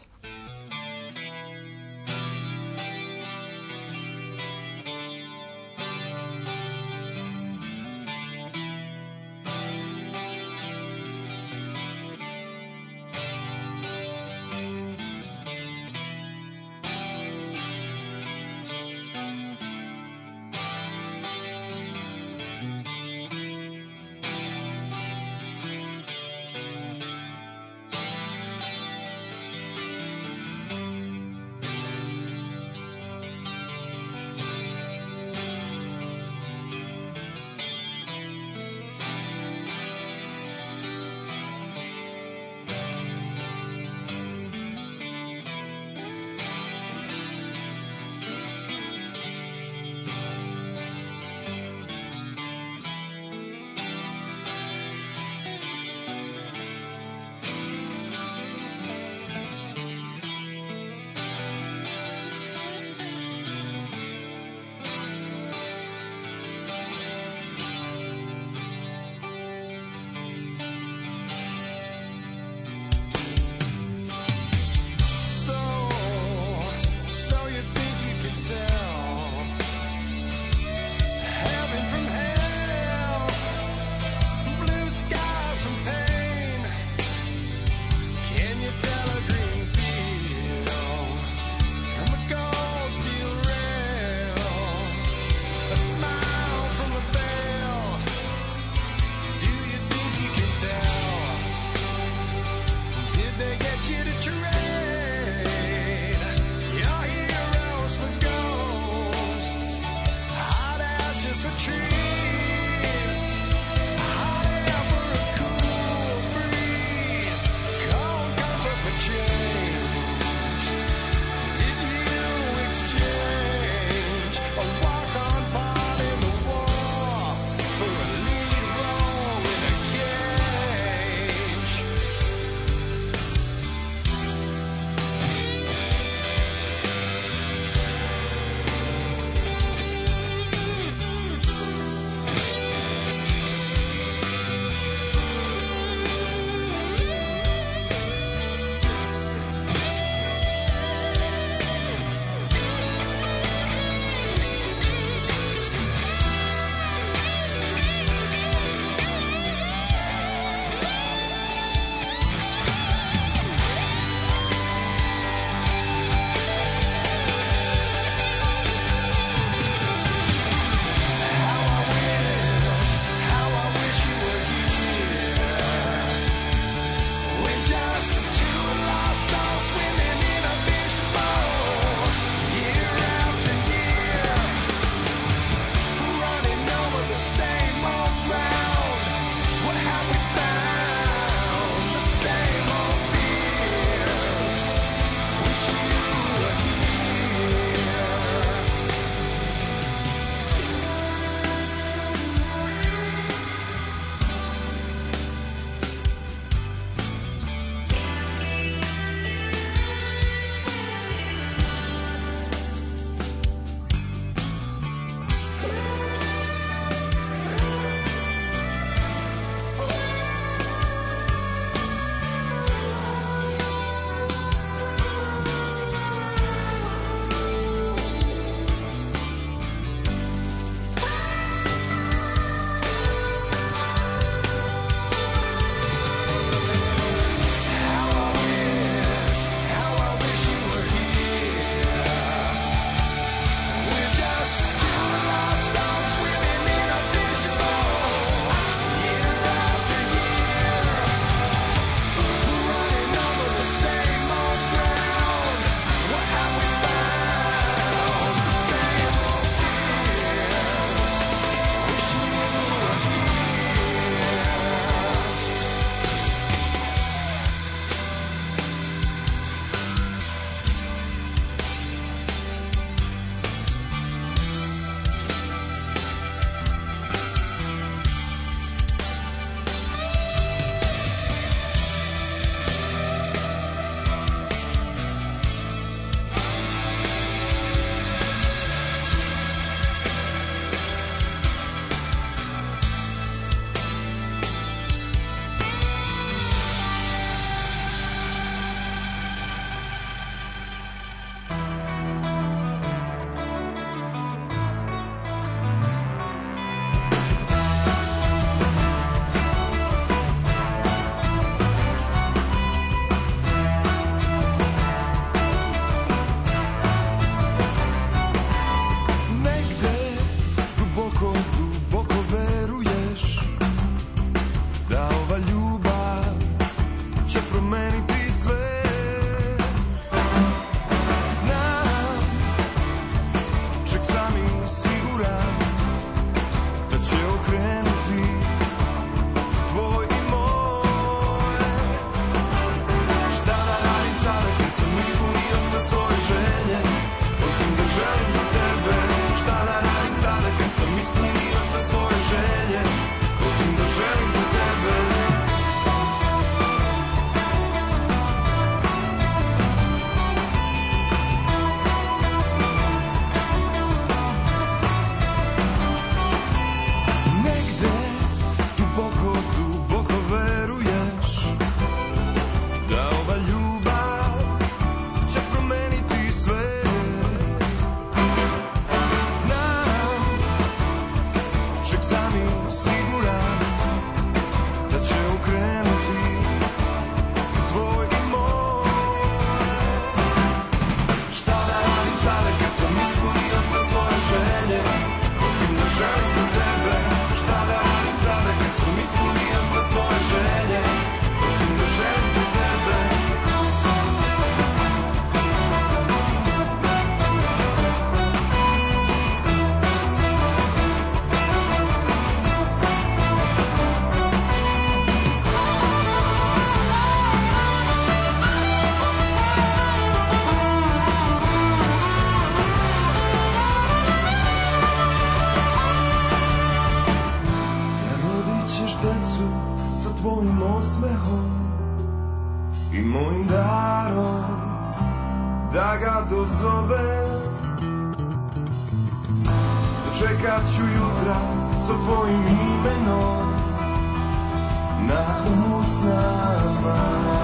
S: Dočekat ću jutra sa tvojim imenom na usnama.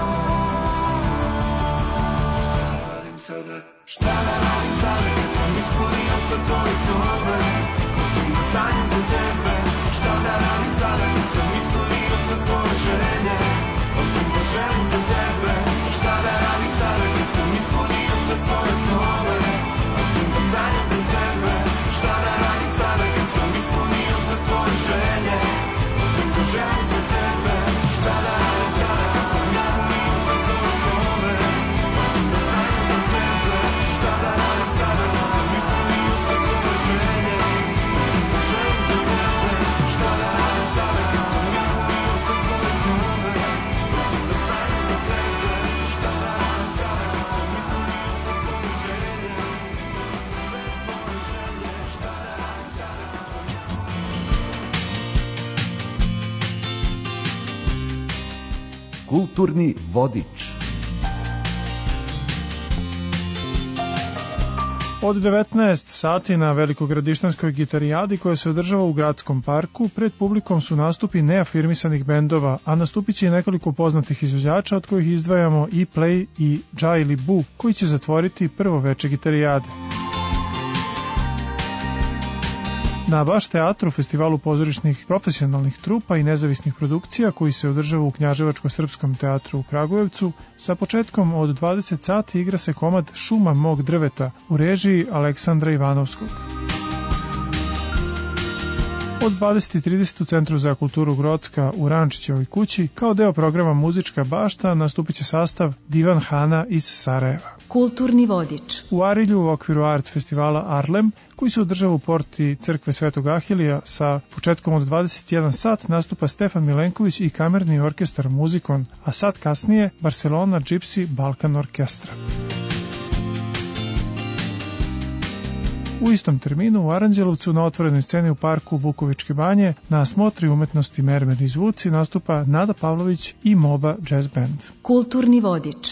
S: Šta da radim sada kad sam ispunio sve svoje snove, osim da sanjam za tebe. Šta da radim sada kad sam ispunio sve svoje želje, osim da želim za tebe. Šta da radim sada kad sam ispunio sve svoje snove, osim da sanjam za tebe. Šta da radim sada kad sam ispunio sve svoje želje, osim da želim za tebe. Šta da radim sada kad sam ispunio sve svoje snove, osim da sanjam za tebe. Šta da radim sada kad sam ispunio sve svoje želje, osim da želim za tebe. Šta da radim sada kad sam ispunio sve svoje snove, osim da sanjam za tebe. Šta da radim sada kad sam ispunio sve svoje želje, sve svoje želje. Šta da radim sada kad sam
H: Kulturni vodič.
U: Od 19 sati na Velikogradištanskoj gitarijadi koja se održava u gradskom parku, pred publikom su nastupi neafirmisanih bendova, a nastupit će i nekoliko poznatih izvođača od kojih izdvajamo E-Play i Jaili Bu, koji će zatvoriti prvo veče gitarijade. Na Baš teatru, festivalu pozorišnih profesionalnih trupa i nezavisnih produkcija koji se održava u Knjaževačko-srpskom teatru u Kragujevcu, sa početkom od 20 sati igra se komad Šuma mog drveta u režiji Aleksandra Ivanovskog. Od 20:30 u Centru za kulturu Grocka u Rančićevoj kući, kao deo programa Muzička bašta, nastupit će sastav Divan Hana iz Sarajeva.
G: Kulturni vodič.
U: U Arilju u okviru art festivala Arlem, koji se održava u porti Crkve Svetog Ahilija, sa početkom od 21 sat nastupa Stefan Milenković i kamerni orkestar Muzikon, a sat kasnije Barcelona Gypsy Balkan Orkestra. U istom terminu u Aranđelovcu na otvorenoj sceni u parku Bukovičke banje na smotri umetnosti Mermer i zvuci nastupa Nada Pavlović i Moba Jazz Band.
G: Kulturni vodič.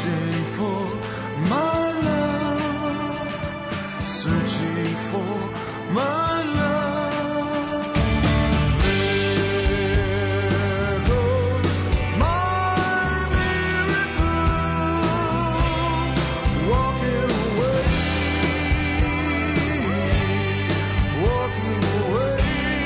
K: searching for my love, searching for my love. There goes my miracle, walking away, walking away.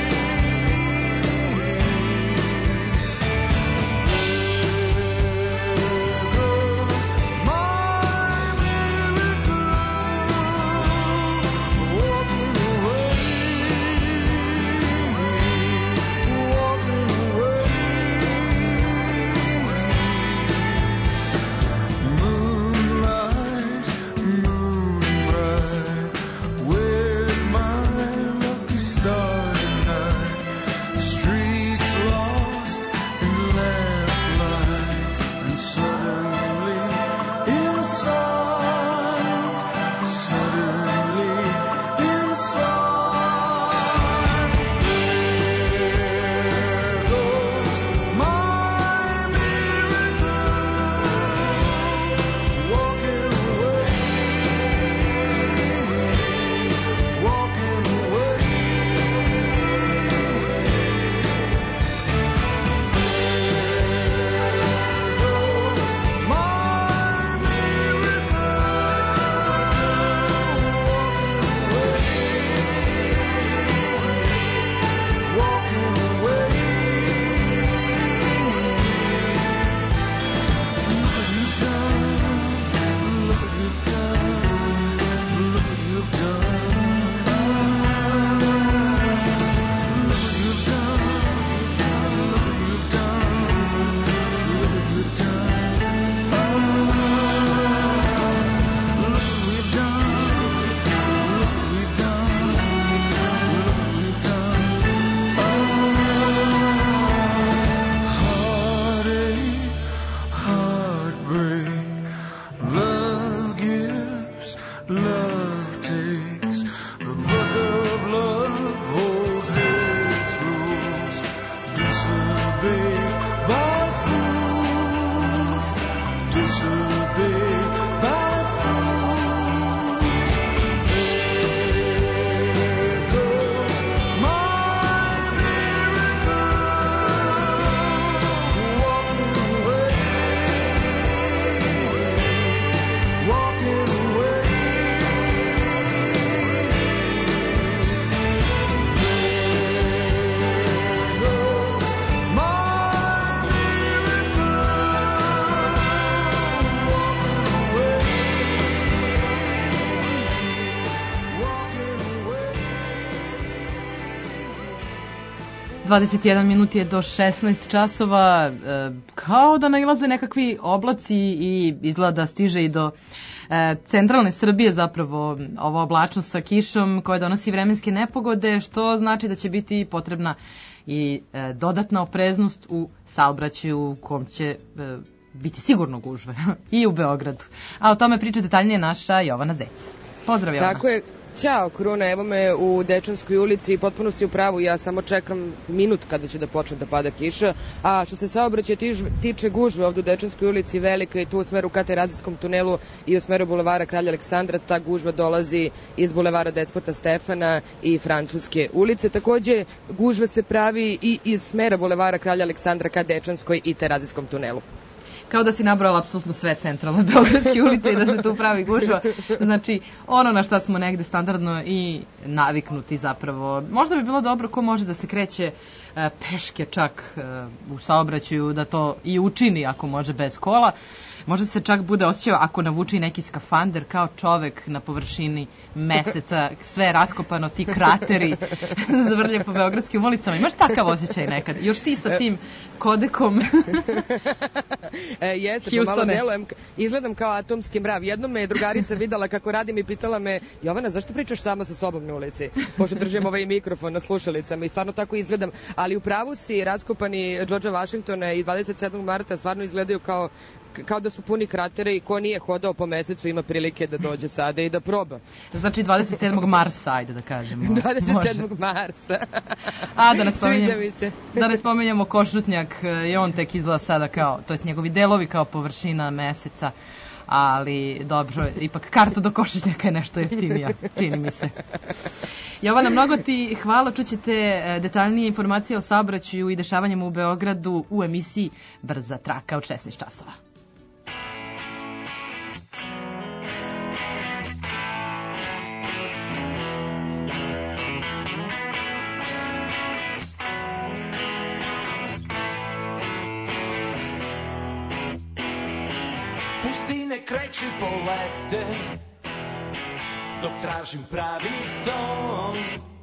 C: Dvadeset jedan minut je do 16 časova, kao da nailaze nekakvi oblaci i izgleda da stiže i do centralne Srbije zapravo ova oblačnost sa kišom koja donosi vremenske nepogode, što znači da će biti potrebna i dodatna opreznost u saobraćaju u kom će biti sigurno gužve i u Beogradu. A o tome priča detaljnije naša Jovana Zec. Pozdrav, Jovana.
F: Tako je. Ćao, Kruna, evo me u Dečanskoj ulici i potpuno si u pravu, ja samo čekam minut kada će da počne da pada kiša, a što se saobraćaja tiče gužve ovdje u Dečanskoj ulici velika i tu u smeru ka Terazijskom tunelu i u smeru bulevara Kralja Aleksandra, ta gužva dolazi iz bulevara Despota Stefana i Francuske ulice, takođe gužva se pravi i iz smera bulevara Kralja Aleksandra ka Dečanskoj i Terazijskom tunelu.
C: Kao da si nabrala apsolutno sve centralne beogradske ulice i da se tu pravi gužva. Znači, ono na šta smo negde standardno i naviknuti zapravo. Možda bi bilo dobro ko može da se kreće peške čak u saobraćaju, da to i učini ako može bez kola. Možda se čak bude osjećao ako navuči neki skafander kao čovek na površini meseca, sve je raskopano, ti krateri zvrlje po beogradskim ulicama. Imaš takav osjećaj nekad? Još ti sa tim kodekom
F: Jeste, pomalo delujem, izgledam kao atomski mrav. Jednom me je drugarica videla kako radim i pitala me, Jovana, zašto pričaš sama sa sobom na ulici? Pošto držim ovaj mikrofon na slušalicama i stvarno tako izgledam. Ali u pravu si, raskopani Georgea Washingtona i 27. marta stvarno izgledaju kao da su puni kratere i ko nije hodao po mesecu ima prilike da dođe sada i da proba.
C: Znači 27. Marsa, ajde da kažemo.
F: 27. Marsa.
C: A
F: Sviđa mi se.
C: Da ne spomenjamo Košutnjak, i on tek izgleda sada kao, to jest njegovi delovi kao površina meseca, ali dobro, ipak karta do Košutnjaka je nešto jeftinija, čini mi se. Jovana, mnogo ti hvala, čućete detaljnije informacije o saobraćaju i dešavanjima u Beogradu u emisiji Brza traka od 16 časova.
K: Pustine kreću polete, dok tražim pravi ton.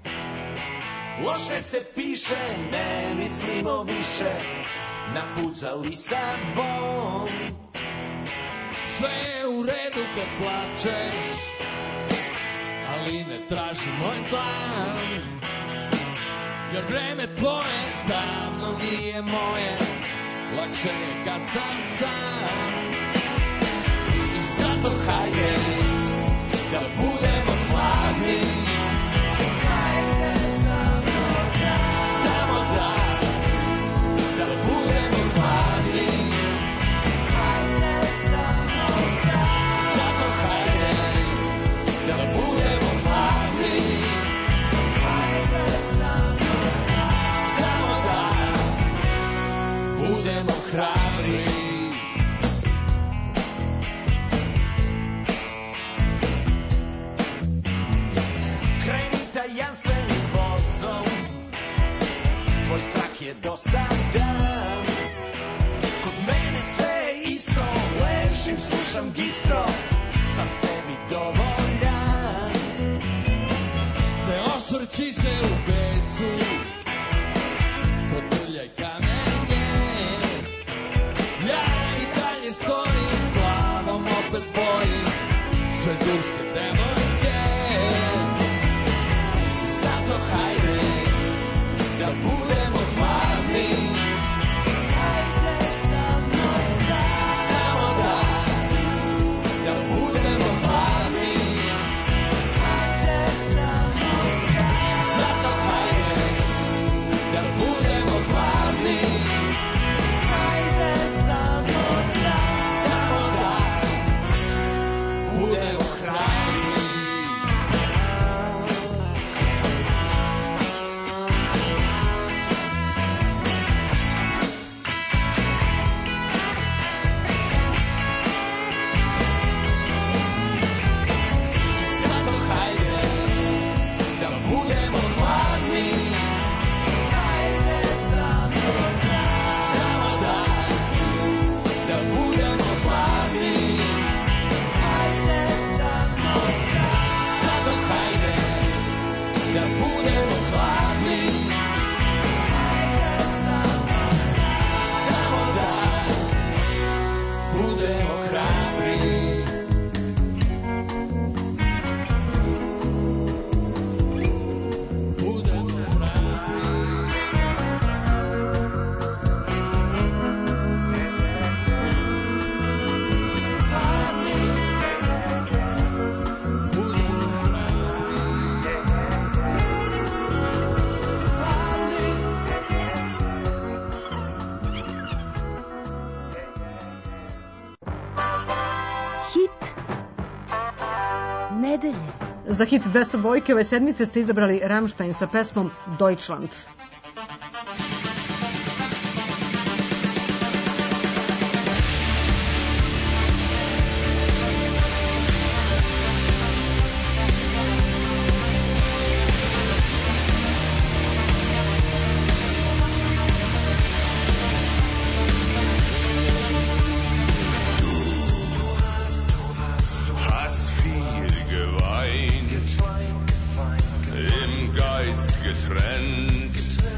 K: Loše se piše, ne mislimo više, na put za Lisabon.
E: Sve je u redu kad plačeš, ali ne traži moj plan. Jer vreme tvoje davno nije moje, lakše je kad sam sam. Zato hajde da budemo hladni, samo da budemo hladni. Zato hajde da budemo hladni, samo da budemo hrabri.
K: Tajanstvenim vozom, tvoj strah je dosadan. Kod mene sve je isto, ležim, slušam gistro, sam sebi dovoljan.
E: Ne osvrći se u besu, potrljaj kamenje. Ja i dalje stojim, glavom opet bojim sve turske devojke. Hajde da budemo hladni, samo da budemo hladni. Zato hajde da budemo hladni, samo da budemo hladni.
V: Za hit 200 bojke ove sedmice ste izabrali Rammstein sa pesmom Deutschland.
S: Getrennt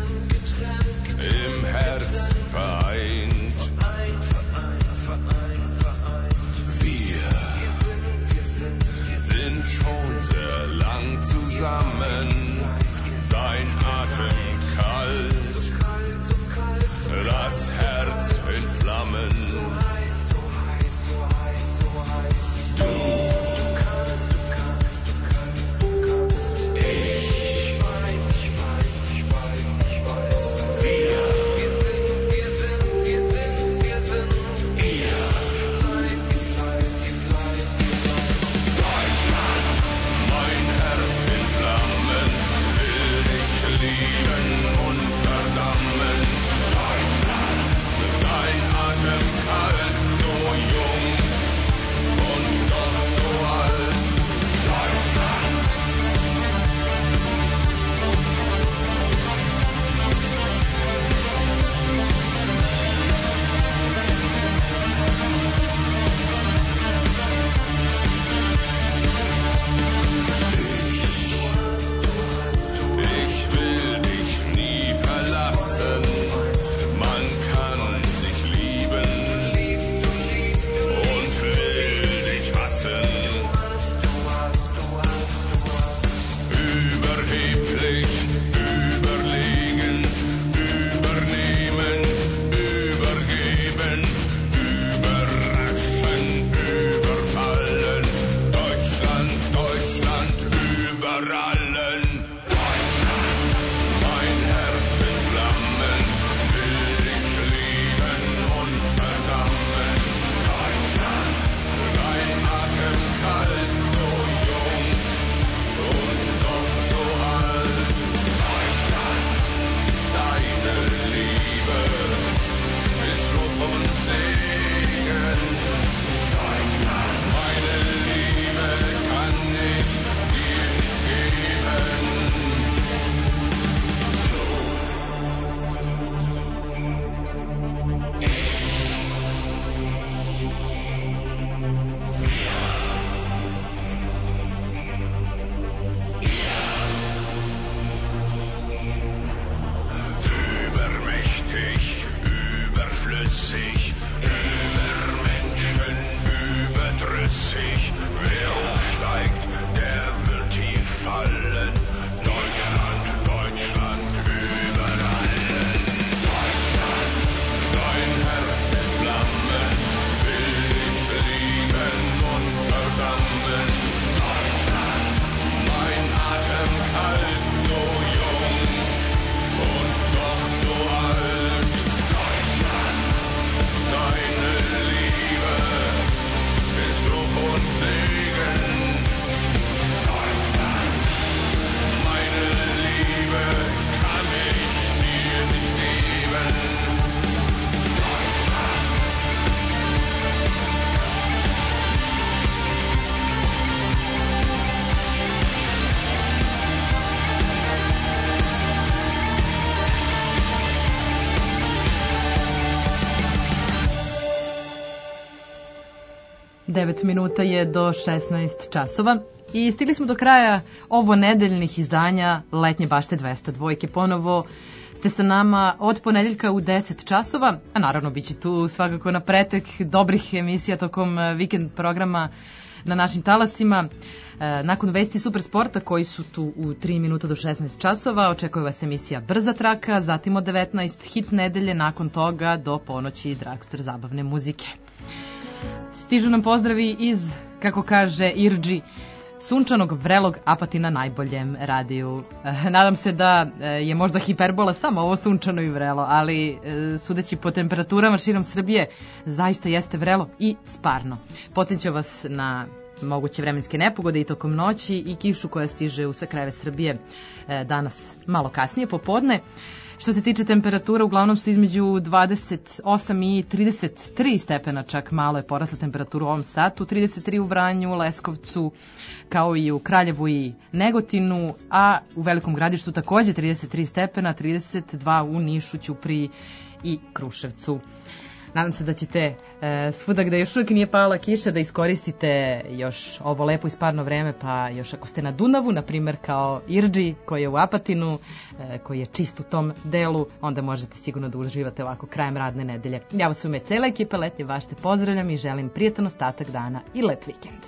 C: 9 minuta je do 16 časova i stigli smo do kraja ovo nedeljnih izdanja Letnje bašte 202. Ponovo ste sa nama od ponedeljka u 10 časova, a naravno bit će tu svakako na pretek dobrih emisija tokom vikend programa na našim talasima. Nakon vesti Supersporta koji su tu u 3 minuta do 16 časova, očekuje vas emisija Brza traka, zatim od 19 hit nedelje, nakon toga do ponoći Dragster zabavne muzike. Stižu nam pozdravi iz, kako kaže Irđi, sunčanog, vrelog Apatina, najboljem radiju. Nadam se da je možda hiperbola samo ovo sunčano i vrelo, ali sudeći po temperaturama širom Srbije, zaista jeste vrelo i sparno. Podsjećam vas na moguće vremenske nepogode i tokom noći i kišu koja stiže u sve krajeve Srbije danas malo kasnije popodne. Što se tiče temperatura, uglavnom su između 28 i 33 stepena, čak malo je porasla temperatura u ovom satu, 33 u Vranju, Leskovcu, kao i u Kraljevu i Negotinu, a u Velikom Gradištu takođe 33 stepena, 32 u Nišu, Ćupriji i Kruševcu. Nadam se da ćete svuda gde još uvijek nije pala kiša da iskoristite još ovo lepo i sparno vreme, pa još ako ste na Dunavu, na primjer kao Irđi koji je u Apatinu, koji je čist u tom delu, onda možete sigurno da uživate ovako krajem radne nedelje. Ja vas u ime cele ekipe Letnje bašte pozdravljam i želim prijatan ostatak dana i lep vikend.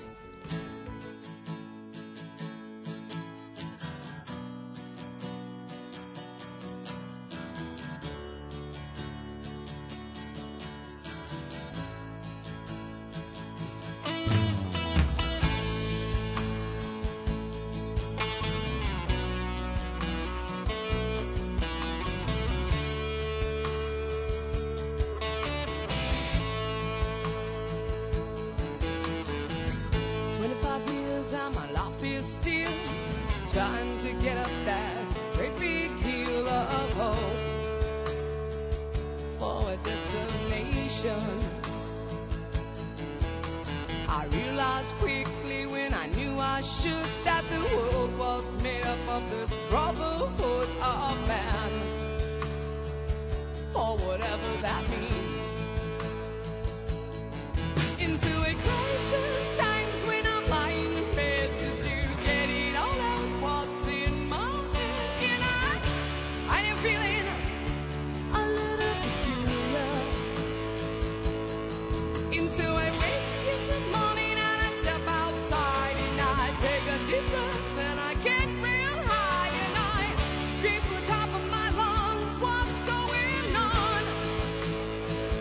F: Trying to get up that great big hill of hope for a destination. I realized quickly when I knew I should that the world was made up of this brotherhood of man, for whatever that means. Into a crisis times when I'm lying in bed just to get it all out what's in my head. And I am feeling a little peculiar. And so I wake in the morning and I step outside and I take a deep breath and I get real high and I scream to the top of my lungs, what's going on?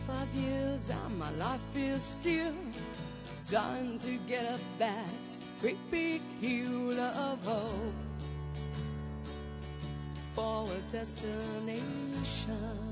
D: 25 years and my life is still trying to get up that great big hill of hope for a destination.